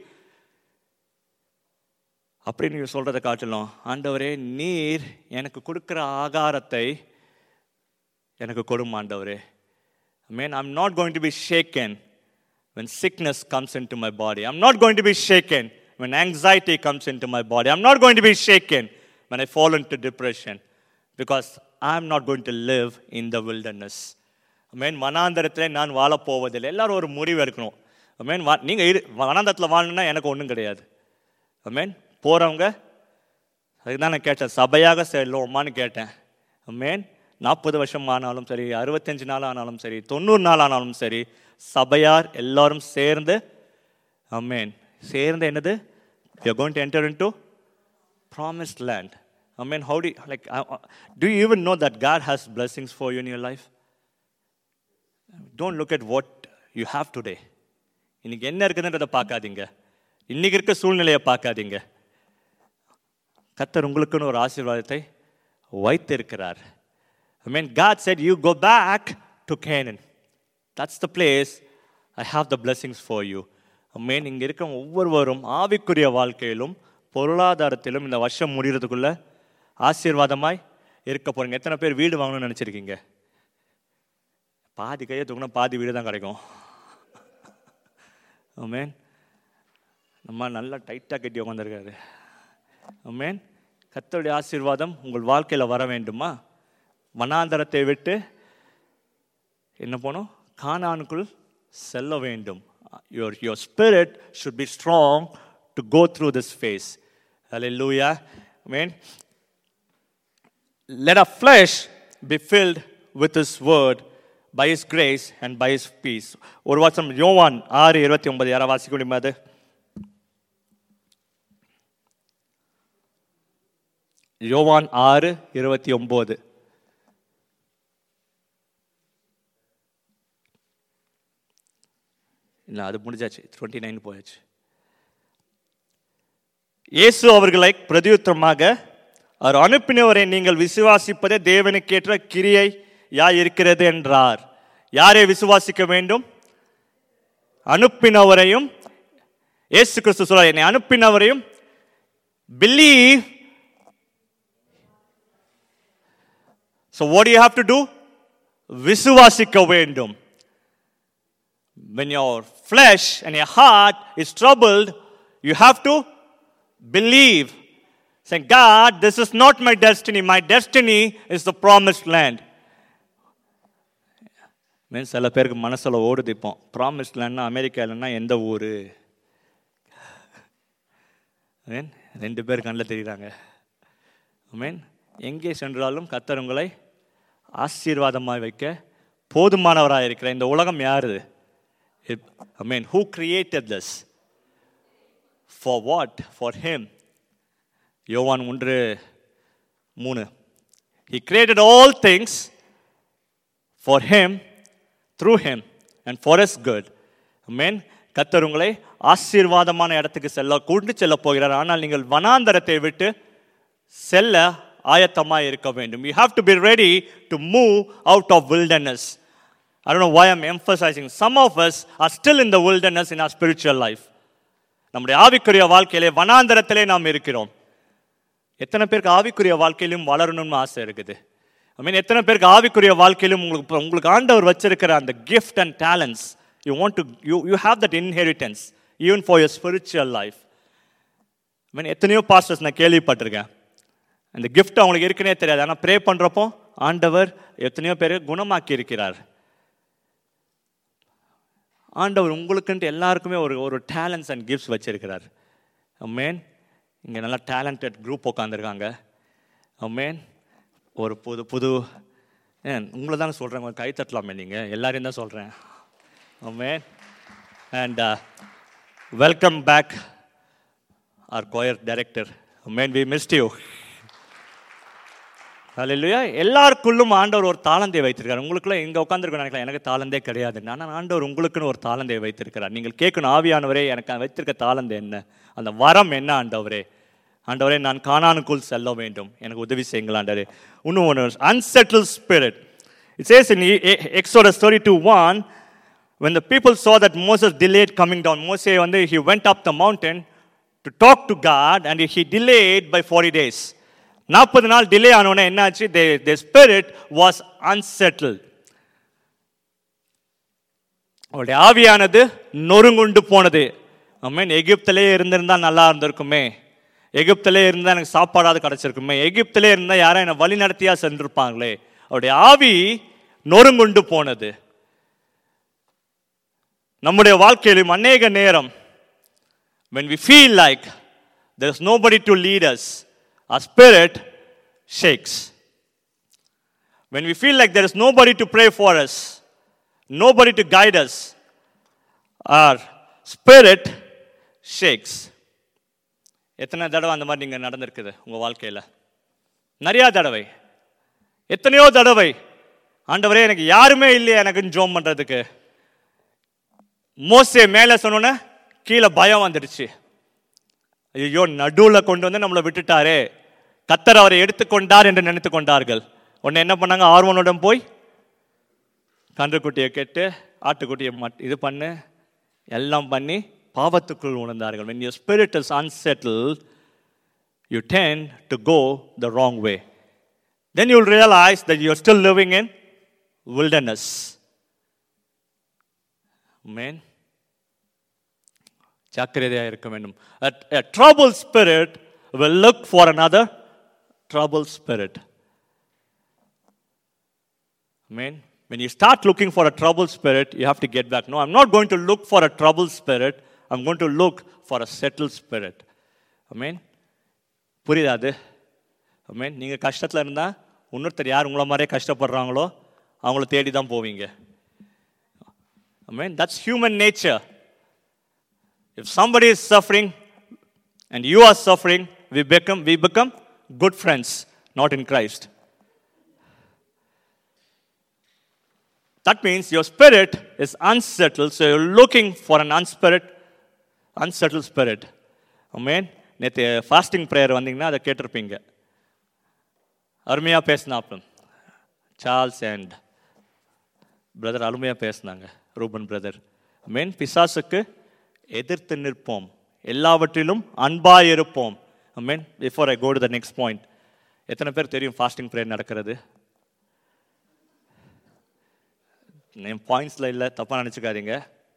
அப்படின்னு நீங்க சொல்றதை காட்டிலும், ஆண்டவரே நீர் எனக்கு கொடுக்கிற ஆகாரத்தை எனக்கு கொடும் ஆண்டவரே. I'm not going to be shaken when sickness comes into my body. I'm not going to be shaken when anxiety comes into my body. I'm not going to be shaken when I fall into depression, because I'm not going to live in the wilderness. வனாந்தரத்திலே நான் வாழ போவதில்லை. எல்லாரும் ஒரு முடிவு எடுக்கணும். நீங்க வனாந்தரத்தில் வாழணும்னா எனக்கு ஒன்றும் கிடையாது. போறவங்க அதுதான் நான் கேட்டேன், சபையாக செல்லுவோமான்னு கேட்டேன். 40 வருஷம் ஆனாலும் சரி, 65 நாள் ஆனாலும் சரி, 90 நாள் ஆனாலும் சரி, சபையார் எல்லாரும் சேர்ந்து சேர்ந்து என்னது, we are going to enter into promised land. How do you, do you even know that God has blessings for you in your life? Don't look at what you have today. இன்னைக்கு என்ன இருக்குதுன்றதை பார்க்காதீங்க, இன்னைக்கு இருக்க சூழ்நிலையை பார்க்காதீங்க. கர்த்தர் உங்களுக்குன்னு ஒரு ஆசீர்வாதத்தை வைத்திருக்கிறார். God said you go back to Canaan. That's the place I have the blessings for you. இங்க இருக்க ஒவ்வொருவரும் ஆவிக்குரிய வாழ்க்கையிலும் பொருளாதாரத்திலும் இந்த வருஷம் முடிகிறதுக்குள்ள ஆசீர்வாதமாய் இருக்க போறீங்க. எத்தனை பேர் வீடு வாங்கணும்னு நினைச்சிருக்கீங்க? பாதி கையை தூக்கினா பாதி வீடு தான் கிடைக்கும். நம்ம நல்லா டைட்டாக கட்டி உட்காந்துருக்காரு. கர்த்தருடைய ஆசீர்வாதம் உங்கள் வாழ்க்கையில் வர வேண்டுமா? வனாந்தரத்தை விட்டு என்ன போனோம்? கானானுக்குள் செல்ல வேண்டும். Your spirit should be strong to go through this phase. Hallelujah. Let our flesh be filled with his word by his grace and by his peace. ஒரு வாசம் யோவான் 6:29 யாரா வாசிக்க முடியுமா? அது யோவான் 6:29. இல்லை, அது முடிஞ்சாச்சு. 29 போயாச்சு. இயேசு அவர்களை பிரதியுத்தரமாக, அவர் அனுப்பினவரை நீங்கள் விசுவாசிப்பதே தேவனுக்கேற்ற கிரியை இருக்கிறது என்றார். யாரை விசுவாசிக்க வேண்டும்? அனுப்பினவரையும். இயேசு கிறிஸ்து சொல்றார், என்னை அனுப்பினவரையும். believe. So what do you have to do? விசுவாசிக்க வேண்டும். When your flesh and your heart is troubled, you have to believe. Saying, God, this is not my destiny. My destiny is the promised land. சில பேருக்கு மனசில் ஓடுது இப்போ, promised லேண்ட்னா America இல்லைன்னா எந்த ஊர்? 2 பேர் கண்ணில் தெரியுறாங்க. எங்கே சென்றாலும் கர்த்தர் உங்களை ஆசீர்வாதமாக வைக்க போதுமானவராக இருக்கிற இந்த உலகம் யாரு? Who created this? For what? For him. யோவான் 1:3. He created all things for him, through him, and for his good. கர்த்தர் உங்களை ஆசீர்வாதமான இடத்துக்கு கொண்டு செல்ல போகிறார். ஆனால் நீங்கள் வனாந்தரத்தை விட்டு செல்ல ஆயத்தமாக இருக்க வேண்டும். You have to be ready to move out of wilderness. I don't know why I'm emphasizing. Some of us are still in the wilderness in our spiritual life. நம்முடைய ஆவிக்குரிய வாழ்க்கையிலே வனாந்தரத்திலே நாம் இருக்கிறோம். எத்தனை பேருக்கு ஆவிக்குரிய வாழ்க்கையிலும் வளரணும்னு ஆசை இருக்குது? எத்தனை பேருக்கு ஆவிக்குரிய வாழ்க்கையிலும் உங்களுக்கு ஆண்டவர் வச்சிருக்கிற அந்த gift and talents, you have that inheritance even for your spiritual life. எத்தனையோ பாஸ்டர்ஸ் நான் கேள்விப்பட்டிருக்கேன், அந்த gift அவங்களுக்கு இருக்குன்னே தெரியாது, ஆனால் ப்ரே பண்றப்போ ஆண்டவர் எத்தனையோ பேரை குணமாக்கி இருக்கிறார். ஆண்டவர் உங்களுக்குன்ட்டு எல்லாருக்குமே ஒரு டேலண்ட்ஸ் அண்ட் கிஃப்ட்ஸ் வச்சிருக்கிறார். இங்கே நல்லா டேலண்டட் குரூப் உட்காந்துருக்காங்க. ஆமென். ஒரு புது புது உங்களை தானே சொல்கிறேன், கை தட்டலாமே நீங்கள், எல்லாரையும் தான் சொல்கிறேன். Amen. And welcome back our choir director. Amen. We missed you. Hallelujah. எல்லாருக்குள்ளும் ஆண்டவர் ஒரு தாளந்தை வைத்திருக்கார். உங்களுக்குள்ள இங்கே உட்காந்துருக்கணும் நினைக்கலாம், எனக்கு தாளந்தே கிடையாது. ஆனால் ஆண்டவர் உங்களுக்குன்னு ஒரு தாளந்தை வைத்திருக்கிறார். நீங்கள் கேட்கணும், ஆவியானவரே எனக்கு வைத்திருக்க தாளந்தை என்ன, அந்த வரம் என்ன ஆண்டவரே? ஆண்டவரே நான் கானானுக்குள் செல்ல வேண்டும், எனக்கு உதவி செய்யுங்கள் ஆண்டவரே. இன்னும் ஒன்று, unsettled spirit. It says in Exodus 32:1, when the people saw that Moses delayed coming down, Moses he went up the mountain to talk to God and he delayed by 40 days. 40 நாள் டிலே ஆனோடனே என்னாச்சு? their spirit was unsettled. அவருடைய ஆவியானது நொறுங்குண்டு போனது. ஆமென். எகிப்திலே இருந்திருந்தா நல்லா இருந்திருக்குமே, எகிப்திலே இருந்தால் எனக்கு சாப்பாடாவது கிடச்சிருக்குமே, எகிப்திலே இருந்தால் யாரும் என்னை வழி நடத்தியா சென்றிருப்பாங்களே. அவருடைய ஆவி நொறுங்குண்டு போனது. நம்முடைய வாழ்க்கையிலும் அநேக நேரம் when we feel like there is nobody to lead us, our spirit shakes. When we feel like there is nobody to pray for us, nobody to guide us, our spirit shakes. எத்தனை தடவை அந்த மாதிரி நீங்கள் நடந்திருக்குது உங்கள் வாழ்க்கையில்? நிறையா தடவை, எத்தனையோ தடவை. ஆண்டவரே எனக்கு யாருமே இல்லையா எனக்குன்னு ஜோம் பண்ணுறதுக்கு. மோசே மேலே சொன்னோன்னே கீழே பயம் வந்துடுச்சு. ஐயோ நடுவில் கொண்டு வந்து நம்மளை விட்டுட்டாரே, கர்த்தர் அவரை எடுத்துக்கொண்டார் என்று நினைத்து கொண்டார்கள். உடனே என்ன பண்ணாங்க? ஆர்வனுடன் போய் கன்றுக்குட்டியை கேட்டு ஆட்டுக்குட்டியை இது பண்ணு எல்லாம் பண்ணி பாவத்துக்குள் உணர்ந்தார்கள். when your spirit is unsettled, you tend to go the wrong way. Then you will realize that you are still living in wilderness. Amen. ஜாக்கிரதையாக இருக்க வேண்டும். A troubled spirit will look for another troubled spirit. Amen. When you start looking for a troubled spirit, you have to get back. No, I'm not going to look for a troubled spirit. I'm going to look for a settled spirit. Amen. புரியுதா அது? Amen. நீங்கள் கஷ்டத்தில் இருந்தால் இன்னொருத்தர் யார் உங்களை மாதிரியே கஷ்டப்படுறாங்களோ அவங்கள தேடி தான் போவீங்க. Amen. That's human nature. If somebody is suffering and you are suffering, we become good friends, not in Christ. That means your spirit is unsettled, so you're looking for an unsettled spirit. Amen. நேற்று fasting prayer வந்தீங்கன்னா அதை கேட்டிருப்பீங்க. அருமையாக பேசினாப்பும் Charles and brother அருமையாக பேசினாங்க, Ruban brother. அமேன். பிசாசுக்கு எதிர்த்து நிற்போம், எல்லாவற்றிலும் அன்பாக இருப்போம். Amen. Before I go to the next point, எத்தனை பேர் தெரியும் ஃபாஸ்டிங் ப்ரேயர் நடக்கிறது? என் பாயிண்ட்ஸில் இல்லை, தப்பாக நினச்சிக்காதீங்க.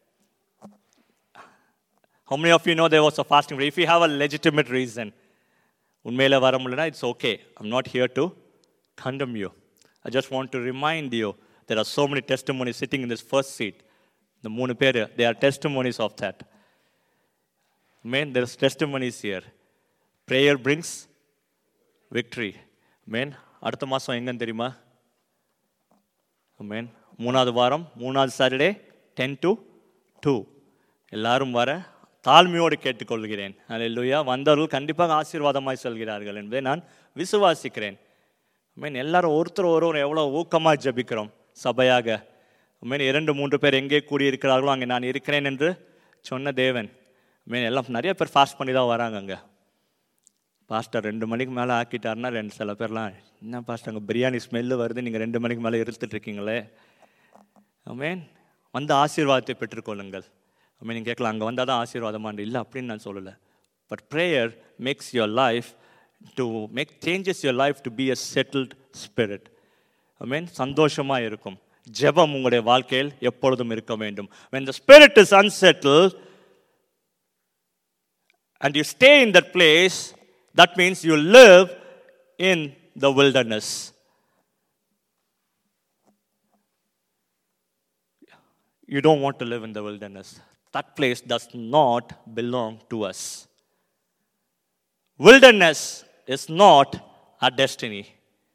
How many of you know there was a fasting prayer? If you have a legitimate reason, உண்மையில் வர முடியலனா it's okay. I'm not here to condemn you. I just want to remind you there are so many testimonies sitting in this first seat. The மூணு பேர், they are testimonies of that. Amen. There is testimonies here. Prayer brings victory. Amen. அடுத்த மாதம் எங்கன்னு தெரியுமா? Amen. 3வது வாரம் 3வது Saturday 10 to 2 எல்லாரும் வர தாழ்மையோடு கேட்டுக்கொள்கிறேன். அல்லேலூயா. வந்தவர்கள் கண்டிப்பாக ஆசீர்வாதமாய் செல்கிறார்கள் என்பதை நான் விசுவாசிக்கிறேன். மீன் எல்லாரும் ஒருத்தர் எவ்வளோ ஊக்கமாக ஜபிக்கிறோம் சபையாக. மீன் 2-3 பேர் எங்கே கூடியிருக்கிறார்களோ அங்கே நான் இருக்கிறேன் என்று சொன்ன தேவன். மீன் எல்லாம் நிறைய பேர் ஃபாஸ்ட் பண்ணி தான் வராங்க. அங்கே பாஸ்டர் 2 மணிக்கு மேலே ஆக்கிட்டாருன்னா சில பேர்லாம், என்ன பாஸ்டர் அங்கே பிரியாணி ஸ்மெல்லு வருது, நீங்கள் 2 மணிக்கு மேலே இருந்துட்டுருக்கீங்களே. ஆமென். வந்து ஆசீர்வாதத்தை பெற்றுக்கொள்ளுங்கள். ஆமென். நீங்கள் கேட்கலாம், அங்கே வந்தால் தான் ஆசீர்வாதமாண்டு. இல்லை அப்படின்னு நான் சொல்லலை. But prayer makes your life changes your life to be a settled spirit. Amen. சந்தோஷமாக இருக்கும். ஜெபம் உங்களுடைய வாழ்க்கையில் எப்பொழுதும் இருக்க வேண்டும். When the spirit is unsettled and you stay in that place, that means you live in the wilderness. You don't want to live in the wilderness. That place does not belong to us. Wilderness is not our destiny.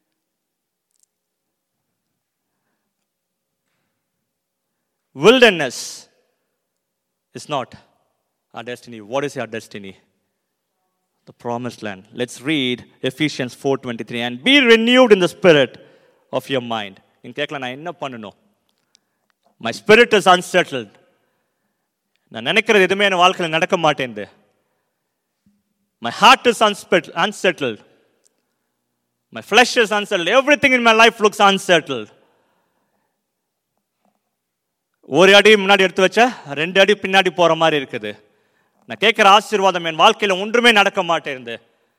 Wilderness is not our destiny. What is our destiny? The promised land. Let's read Ephesians 4:23. And be renewed in the spirit of your mind. In கேட்கல நான் என்ன பண்ணணும்? My spirit is unsettled. நான் நினைக்கிறது எதுவுமே என் வாழ்க்கையில் நடக்க மாட்டேங்குது. My heart is unsettled. My flesh is unsettled. Everything in my life looks unsettled. ஒரு அடி முன்னாடி எடுத்து வச்சா 2 அடி பின்னாடி போற மாதிரி இருக்குது. நான் கேட்கிற ஆசீர்வாதம் என் வாழ்க்கையில ஒன்றுமே நடக்க மாட்டேங்குது.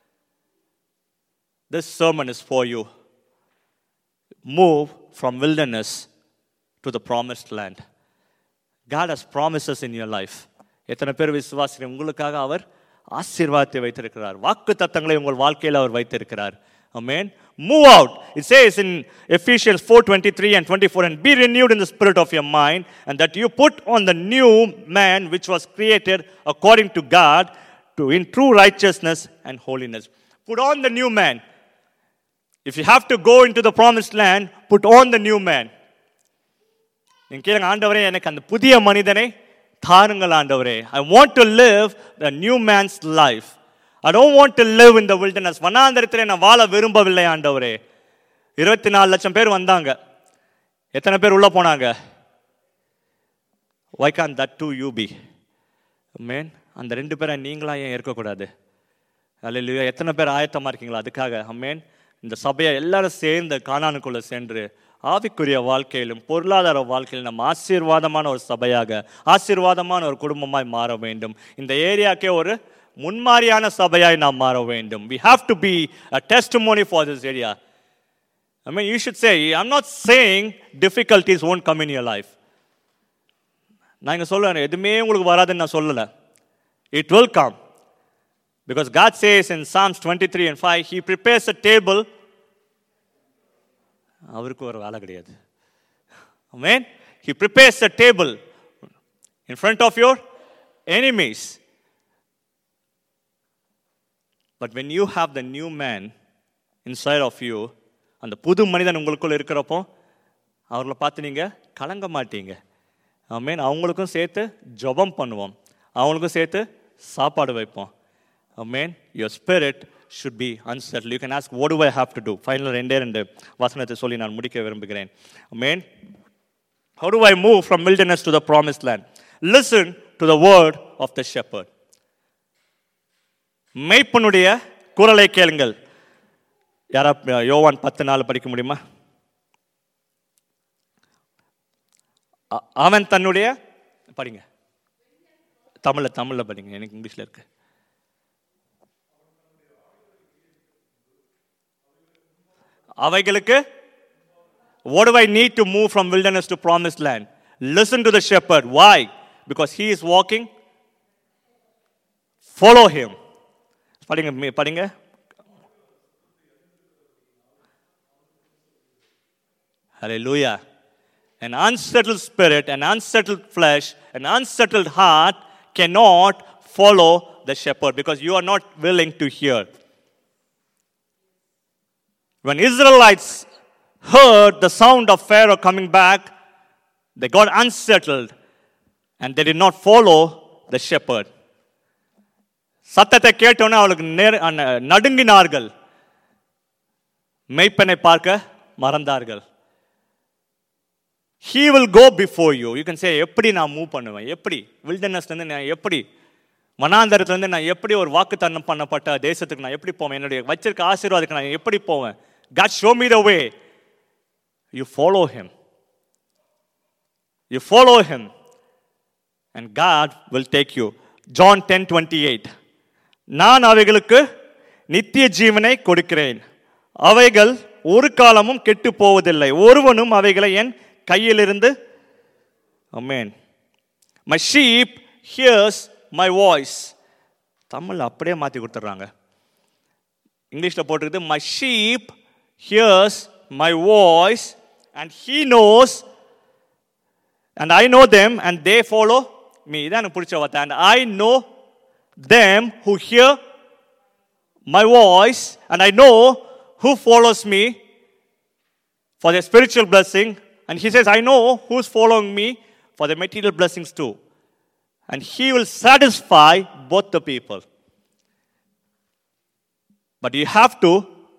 This sermon is for you. Move from wilderness to the promised land. God has promises in your life. எத்தனை பேர் விசுவாசிக்கிறீங்க? உங்களுக்காக அவர் ஆசீர்வாதத்தை வைத்திருக்கிறார். வாக்கு தத்தங்களை உங்கள் வாழ்க்கையில் அவர் வைத்திருக்கிறார். Amen. Move out. It says in Ephesians 4:23 and 24, and be renewed in the spirit of your mind, and that you put on the new man which was created according to God in true righteousness and holiness. Put on the new man. If you have to go into the promised land, put on the new man. நீங்க கேளுங்க, ஆண்டவரே எனக்கு அந்த புதிய மனிதனை தாருங்கள் ஆண்டவரே. I want to live the new man's life. I don't want to live in the wilderness. வனாந்தரத்திலே நான் வாழ விரும்பவில்லை ஆண்டவரே. 24 லட்சம் பேர் வந்தாங்க. எத்தனை பேர் உள்ள போனாங்க? Why can't that too you be? Amen. அந்த 2 பேரை நீங்களா ஏன் இருக்கக்கூடாது? அல்லேலூயா. எத்தனை பேர் ஆயத்தமா இருக்கீங்களா அதுக்காக? Amen. இந்த சபையை எல்லாரும் சேர்ந்து கானானுக்குள்ள சென்று ஆவிக்குரிய வாழ்க்கையிலும் பொருளாதார வாழ்க்கையிலும் நம்ம ஆசீர்வாதமான ஒரு சபையாக, ஆசீர்வாதமான ஒரு குடும்பமாய் மாற வேண்டும். இந்த ஏரியாக்கே ஒரு முன்மாதிரியான சபையாய் நாம் மாற வேண்டும். We have to be a testimony for this area. I mean, you should say, I'm not saying difficulties won't come in your life. நான் இங்க சொல்றேன் எதுவுமே உங்களுக்கு வராதுன்னு நான் சொல்லல. It will come. Because God says in Psalms 23 and 5, He prepares a table. அவருக்கு ஒரு வேலை கிடையாது. Amen. He prepares a table in front of your enemies. But when you have the new man inside of you, அந்த புது மனிதன் உங்களுக்குள்ள இருக்கிறப்போ அவர்களை பார்த்து நீங்க கலங்க மாட்டீங்க. Amen. அவங்களுக்கும் சேர்த்து ஜெபம் பண்ணுவோம், அவங்களுக்கும் சேர்த்து சாப்பாடு வைப்போம். Amen. Your spirit should be unsettled. You can ask, what do I have to do? Final ரெண்டு வசனத்தை சொல்லி நான் முடிக்க விரும்புகிறேன். Amen. How do I move from wilderness to the promised land? Listen to the word of the shepherd. மேய்ப்பனுடைய குரலை கேளுங்கள். யாரா யோவான் 10:4 படிக்க முடியுமா? அவன் தன்னுடைய படிங்க, தமிழ்ல படிங்க, எனக்கு இங்கிலீஷ்ல இருக்கு. அவைகளுக்கு, what do I need to move from wilderness to promised land? Listen to the shepherd. Why? Because he is walking. Follow him. படிங்க. Hallelujah. An unsettled spirit, an unsettled flesh, an unsettled heart cannot follow the shepherd because you are not willing to hear. When Israelites heard the sound of Pharaoh coming back, they got unsettled and they did not follow the shepherd. சத்தத்தை கேட்டோன்னே அவளுக்கு நடுங்கினார்கள், மேய்ப்பனை பார்க்க மறந்தார்கள். He will go before you. You can say, எப்படி நான் move பண்ணுவேன், எப்படி வில்டர்னஸ்லேருந்து நான் எப்படி வனாந்தரத்துலேருந்து நான் எப்படி ஒரு வாக்குத்தத்தம் பண்ணப்பட்ட தேசத்துக்கு நான் எப்படி போவேன், என்னுடைய வச்சிருக்க ஆசீர்வாதத்துக்கு நான் எப்படி போவேன்? God show me the way. You follow him. You follow him and God will take you. John 10:28. நான் அவைகளுக்கு நித்திய ஜீவனை கொடுக்கிறேன், அவைகள் ஒரு காலமும் கெட்டு போவதில்லை, ஒருவனும் அவைகளை என் கையிலிருந்து. Amen. My sheep hears my voice. Tamil அப்படியே மாற்றி கொடுத்துட்றாங்க. இங்கிலீஷில் போட்டிருக்குது, my sheep hears my voice and he knows and I know them and they follow me. இதான் எனக்கு பிடிச்ச வார்த்தை. And I know them who hear my voice and I know who follows me for their spiritual blessing. And he says, I know who's following me for the material blessings too. And he will satisfy both the people. But you have to,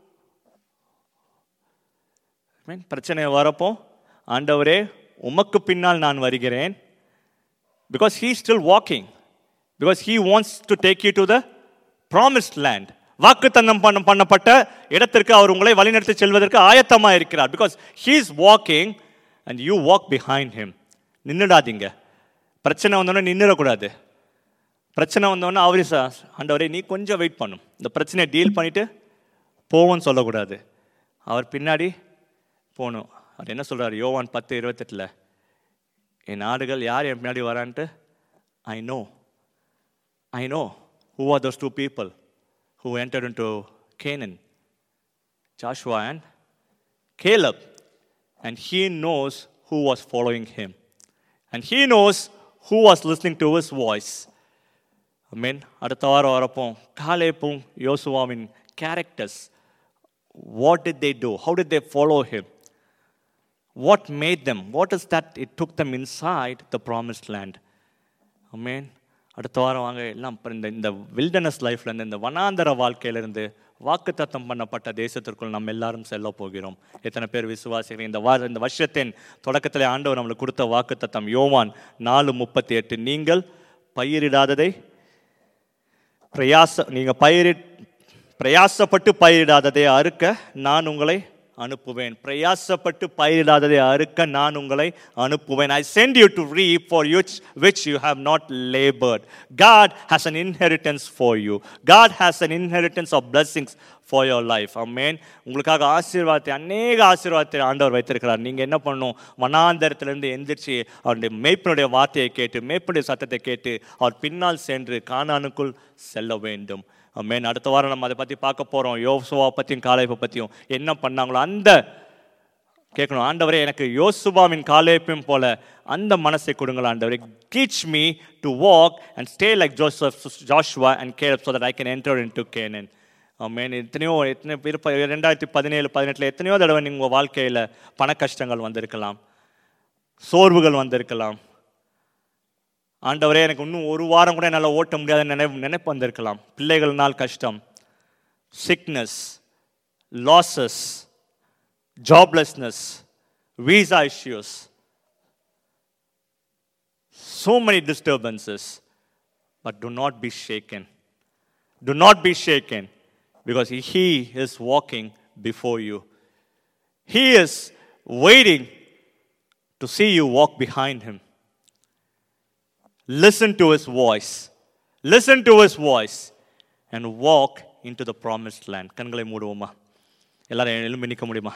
பிரச்சனை வரப்போ ஆண்டவரே உமக்கு பின்னால் நான் வருகிறேன். Because he is still walking. Because he wants to take you to the promised land. வாக்குத்தத்தம் பண்ணப்பட்ட இடத்திற்கு அவர் உங்களை வழிநடத்தி செல்வதற்கு ஆயத்தமாக இருக்கிறார். Because he is walking and you walk behind him. நின்னுடாதீங்க. பிரச்சனை வந்தோடனே நின்னுடக்கூடாது. பிரச்சனை வந்தோடனே அவரே ஆண்டவரே நீ கொஞ்சம் வெயிட் பண்ணும், இந்த பிரச்சனையை டீல் பண்ணிட்டு போவோன்னு சொல்லக்கூடாது. அவர் பின்னாடி போகணும். அவர் என்ன சொல்கிறார் யோவான் 10:28, என் ஆடுகள் யார் என் பின்னாடி வரான்ட்டு I know who are those two people who entered into Canaan, Joshua and Caleb. And he knows who was following him. And he knows who was listening to his voice. Amen. அடுத்த வாரம் வரப்போ காலேப்பும் யோசுவாவின் characters, what did they do? How did they follow him? What made them? What is that it took them inside the promised land? Amen. அடுத்த வாரம் வாங்க எல்லாம் இந்த வில்டர்னஸ் லைஃப்லேருந்து, இந்த வனாந்தர வாழ்க்கையிலிருந்து வாக்குத்தத்தம் பண்ணப்பட்ட தேசத்திற்குள் நம்ம எல்லாரும் செல்ல போகிறோம். எத்தனை பேர் விசுவாசிகள்? இந்த வருஷத்தின் தொடக்கத்தில் ஆண்டவர் நம்மளுக்கு கொடுத்த வாக்குத்தத்தம் யோவான் 4:38, நீங்கள் பயிரிடாததை பிரயாசப்பட்டு பயிரிடாததை அறுக்க நான் உங்களை அனுப்புவேன். பிரயாசப்பட்டு பயிரிடாததை அறுக்க நான் உங்களை அனுப்புவேன். I send you to reap for which you have not labored. God has an inheritance for you. God has an inheritance of blessings for your life. Amen. உங்களுக்காக அநேக ஆசீர்வாதத்தை ஆண்டவர் வைத்திருக்கிறார். நீங்கள் என்ன பண்ணணும்? வனாந்தரத்திலிருந்து எந்திரிச்சு அவருடைய மேய்ப்பனுடைய வார்த்தையை கேட்டு, மேய்ப்பனுடைய சத்தத்தை கேட்டு அவர் பின்னால் சென்று கானானுக்குள் செல்ல வேண்டும். அமேன். அடுத்த வாரம் நம்ம அதை பற்றி பார்க்க போகிறோம். யோசுவா பற்றியும் காலேப்பை பற்றியும் என்ன பண்ணாங்களோ அந்த கேட்கணும். ஆண்டவரே எனக்கு யோசுவாவின் காலேப்பையும் போல அந்த மனசை கொடுங்கள் ஆண்டவரே. Teach me to walk and stay like Joshua and Caleb so that I can enter into Canaan. அமேன். எத்தனை 2017-18 எத்தனையோ தடவை நீங்கள் உங்கள் வாழ்க்கையில் பண கஷ்டங்கள் வந்திருக்கலாம், சோர்வுகள் வந்திருக்கலாம். ஆண்டவரே எனக்கு இன்னும் ஒரு வாரம் கூட என்னால் ஓட்ட முடியாத நினைப்பு வந்திருக்கலாம். பிள்ளைகள்னால் கஷ்டம், sickness, losses, joblessness, visa issues, so many disturbances. But do not be shaken. Do not be shaken because he is walking before you. He is waiting to see you walk behind him. Listen to his voice. Listen to his voice and walk into the promised land. கண்களை மூடுவோமா? எல்லாரும் எழும்பி நிற்க முடியுமா?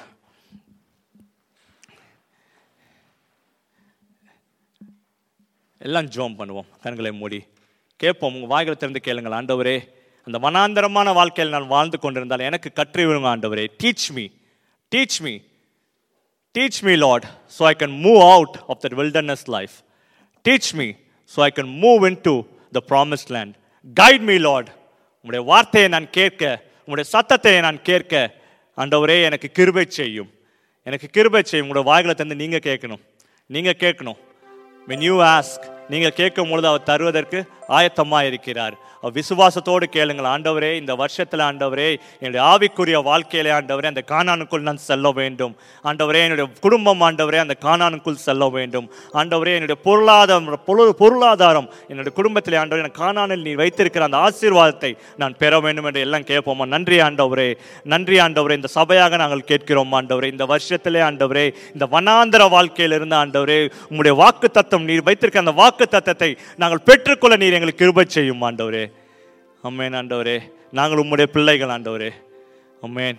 எல்லாம் ஜோம் பண்ணுவோம். கண்களை மூடி கேட்போம். உங்கள் வாய்களை திறந்து கேளுங்கள். ஆண்டவரே, அந்த வனாந்தரமான வாழ்க்கையில் நான் வாழ்ந்து கொண்டிருந்தால் எனக்கு கற்று விடுங்க ஆண்டவரே. Teach me. Teach me. Teach me, Lord, so I can move out of that wilderness life. Teach me so I can move into the promised land. Guide me, Lord. உம்முடைய வார்த்தையை நான் கேட்க, உம்முடைய சத்தத்தை நான் கேட்க ஆண்டவரே எனக்கு கிருபை செய்யும். எனக்கு கிருபை செய்யும். உங்களுடைய வாய்களை தந்து நீங்கள் கேட்கணும். When you ask, நீங்கள் கேட்கும் பொழுது அவர் தருவதற்கு ஆயத்தமாக இருக்கிறார். விசுவாசத்தோடு கேளுங்கள். ஆண்டவரே, இந்த வருஷத்தில் ஆண்டவரே என்னுடைய ஆவிக்குரிய வாழ்க்கையிலே ஆண்டவரே அந்த கானானுக்குள் நான் செல்ல வேண்டும். ஆண்டவரே என்னுடைய குடும்பம் ஆண்டவரே அந்த கானானுக்குள் செல்ல வேண்டும். ஆண்டவரே என்னுடைய பொருளாதாரம் என்னுடைய குடும்பத்திலே ஆண்டவரே எனக்கு கானானில் நீ வைத்திருக்கிற அந்த ஆசீர்வாதத்தை நான் பெற வேண்டும் என்று எல்லாம் கேட்போமா? நன்றி ஆண்டவரே, நன்றி ஆண்டவரே. இந்த சபையாக நாங்கள் கேட்கிறோம் ஆண்டவரே. இந்த வருஷத்திலே ஆண்டவரே இந்த வனாந்தர வாழ்க்கையிலிருந்து ஆண்டவரே உம்முடைய வாக்கு தத்தம் நீர் வைத்திருக்கிற அந்த வாக்கு தத்தத்தை நாங்கள் பெற்றுக்கொள்ள நீர் எங்களுக்கு கிருபை செய்யும் ஆண்டவரே. அமேன் ஆண்டவரே. நாங்கள் உம்முடைய பிள்ளைகள் ஆண்டவரே. அமேன்.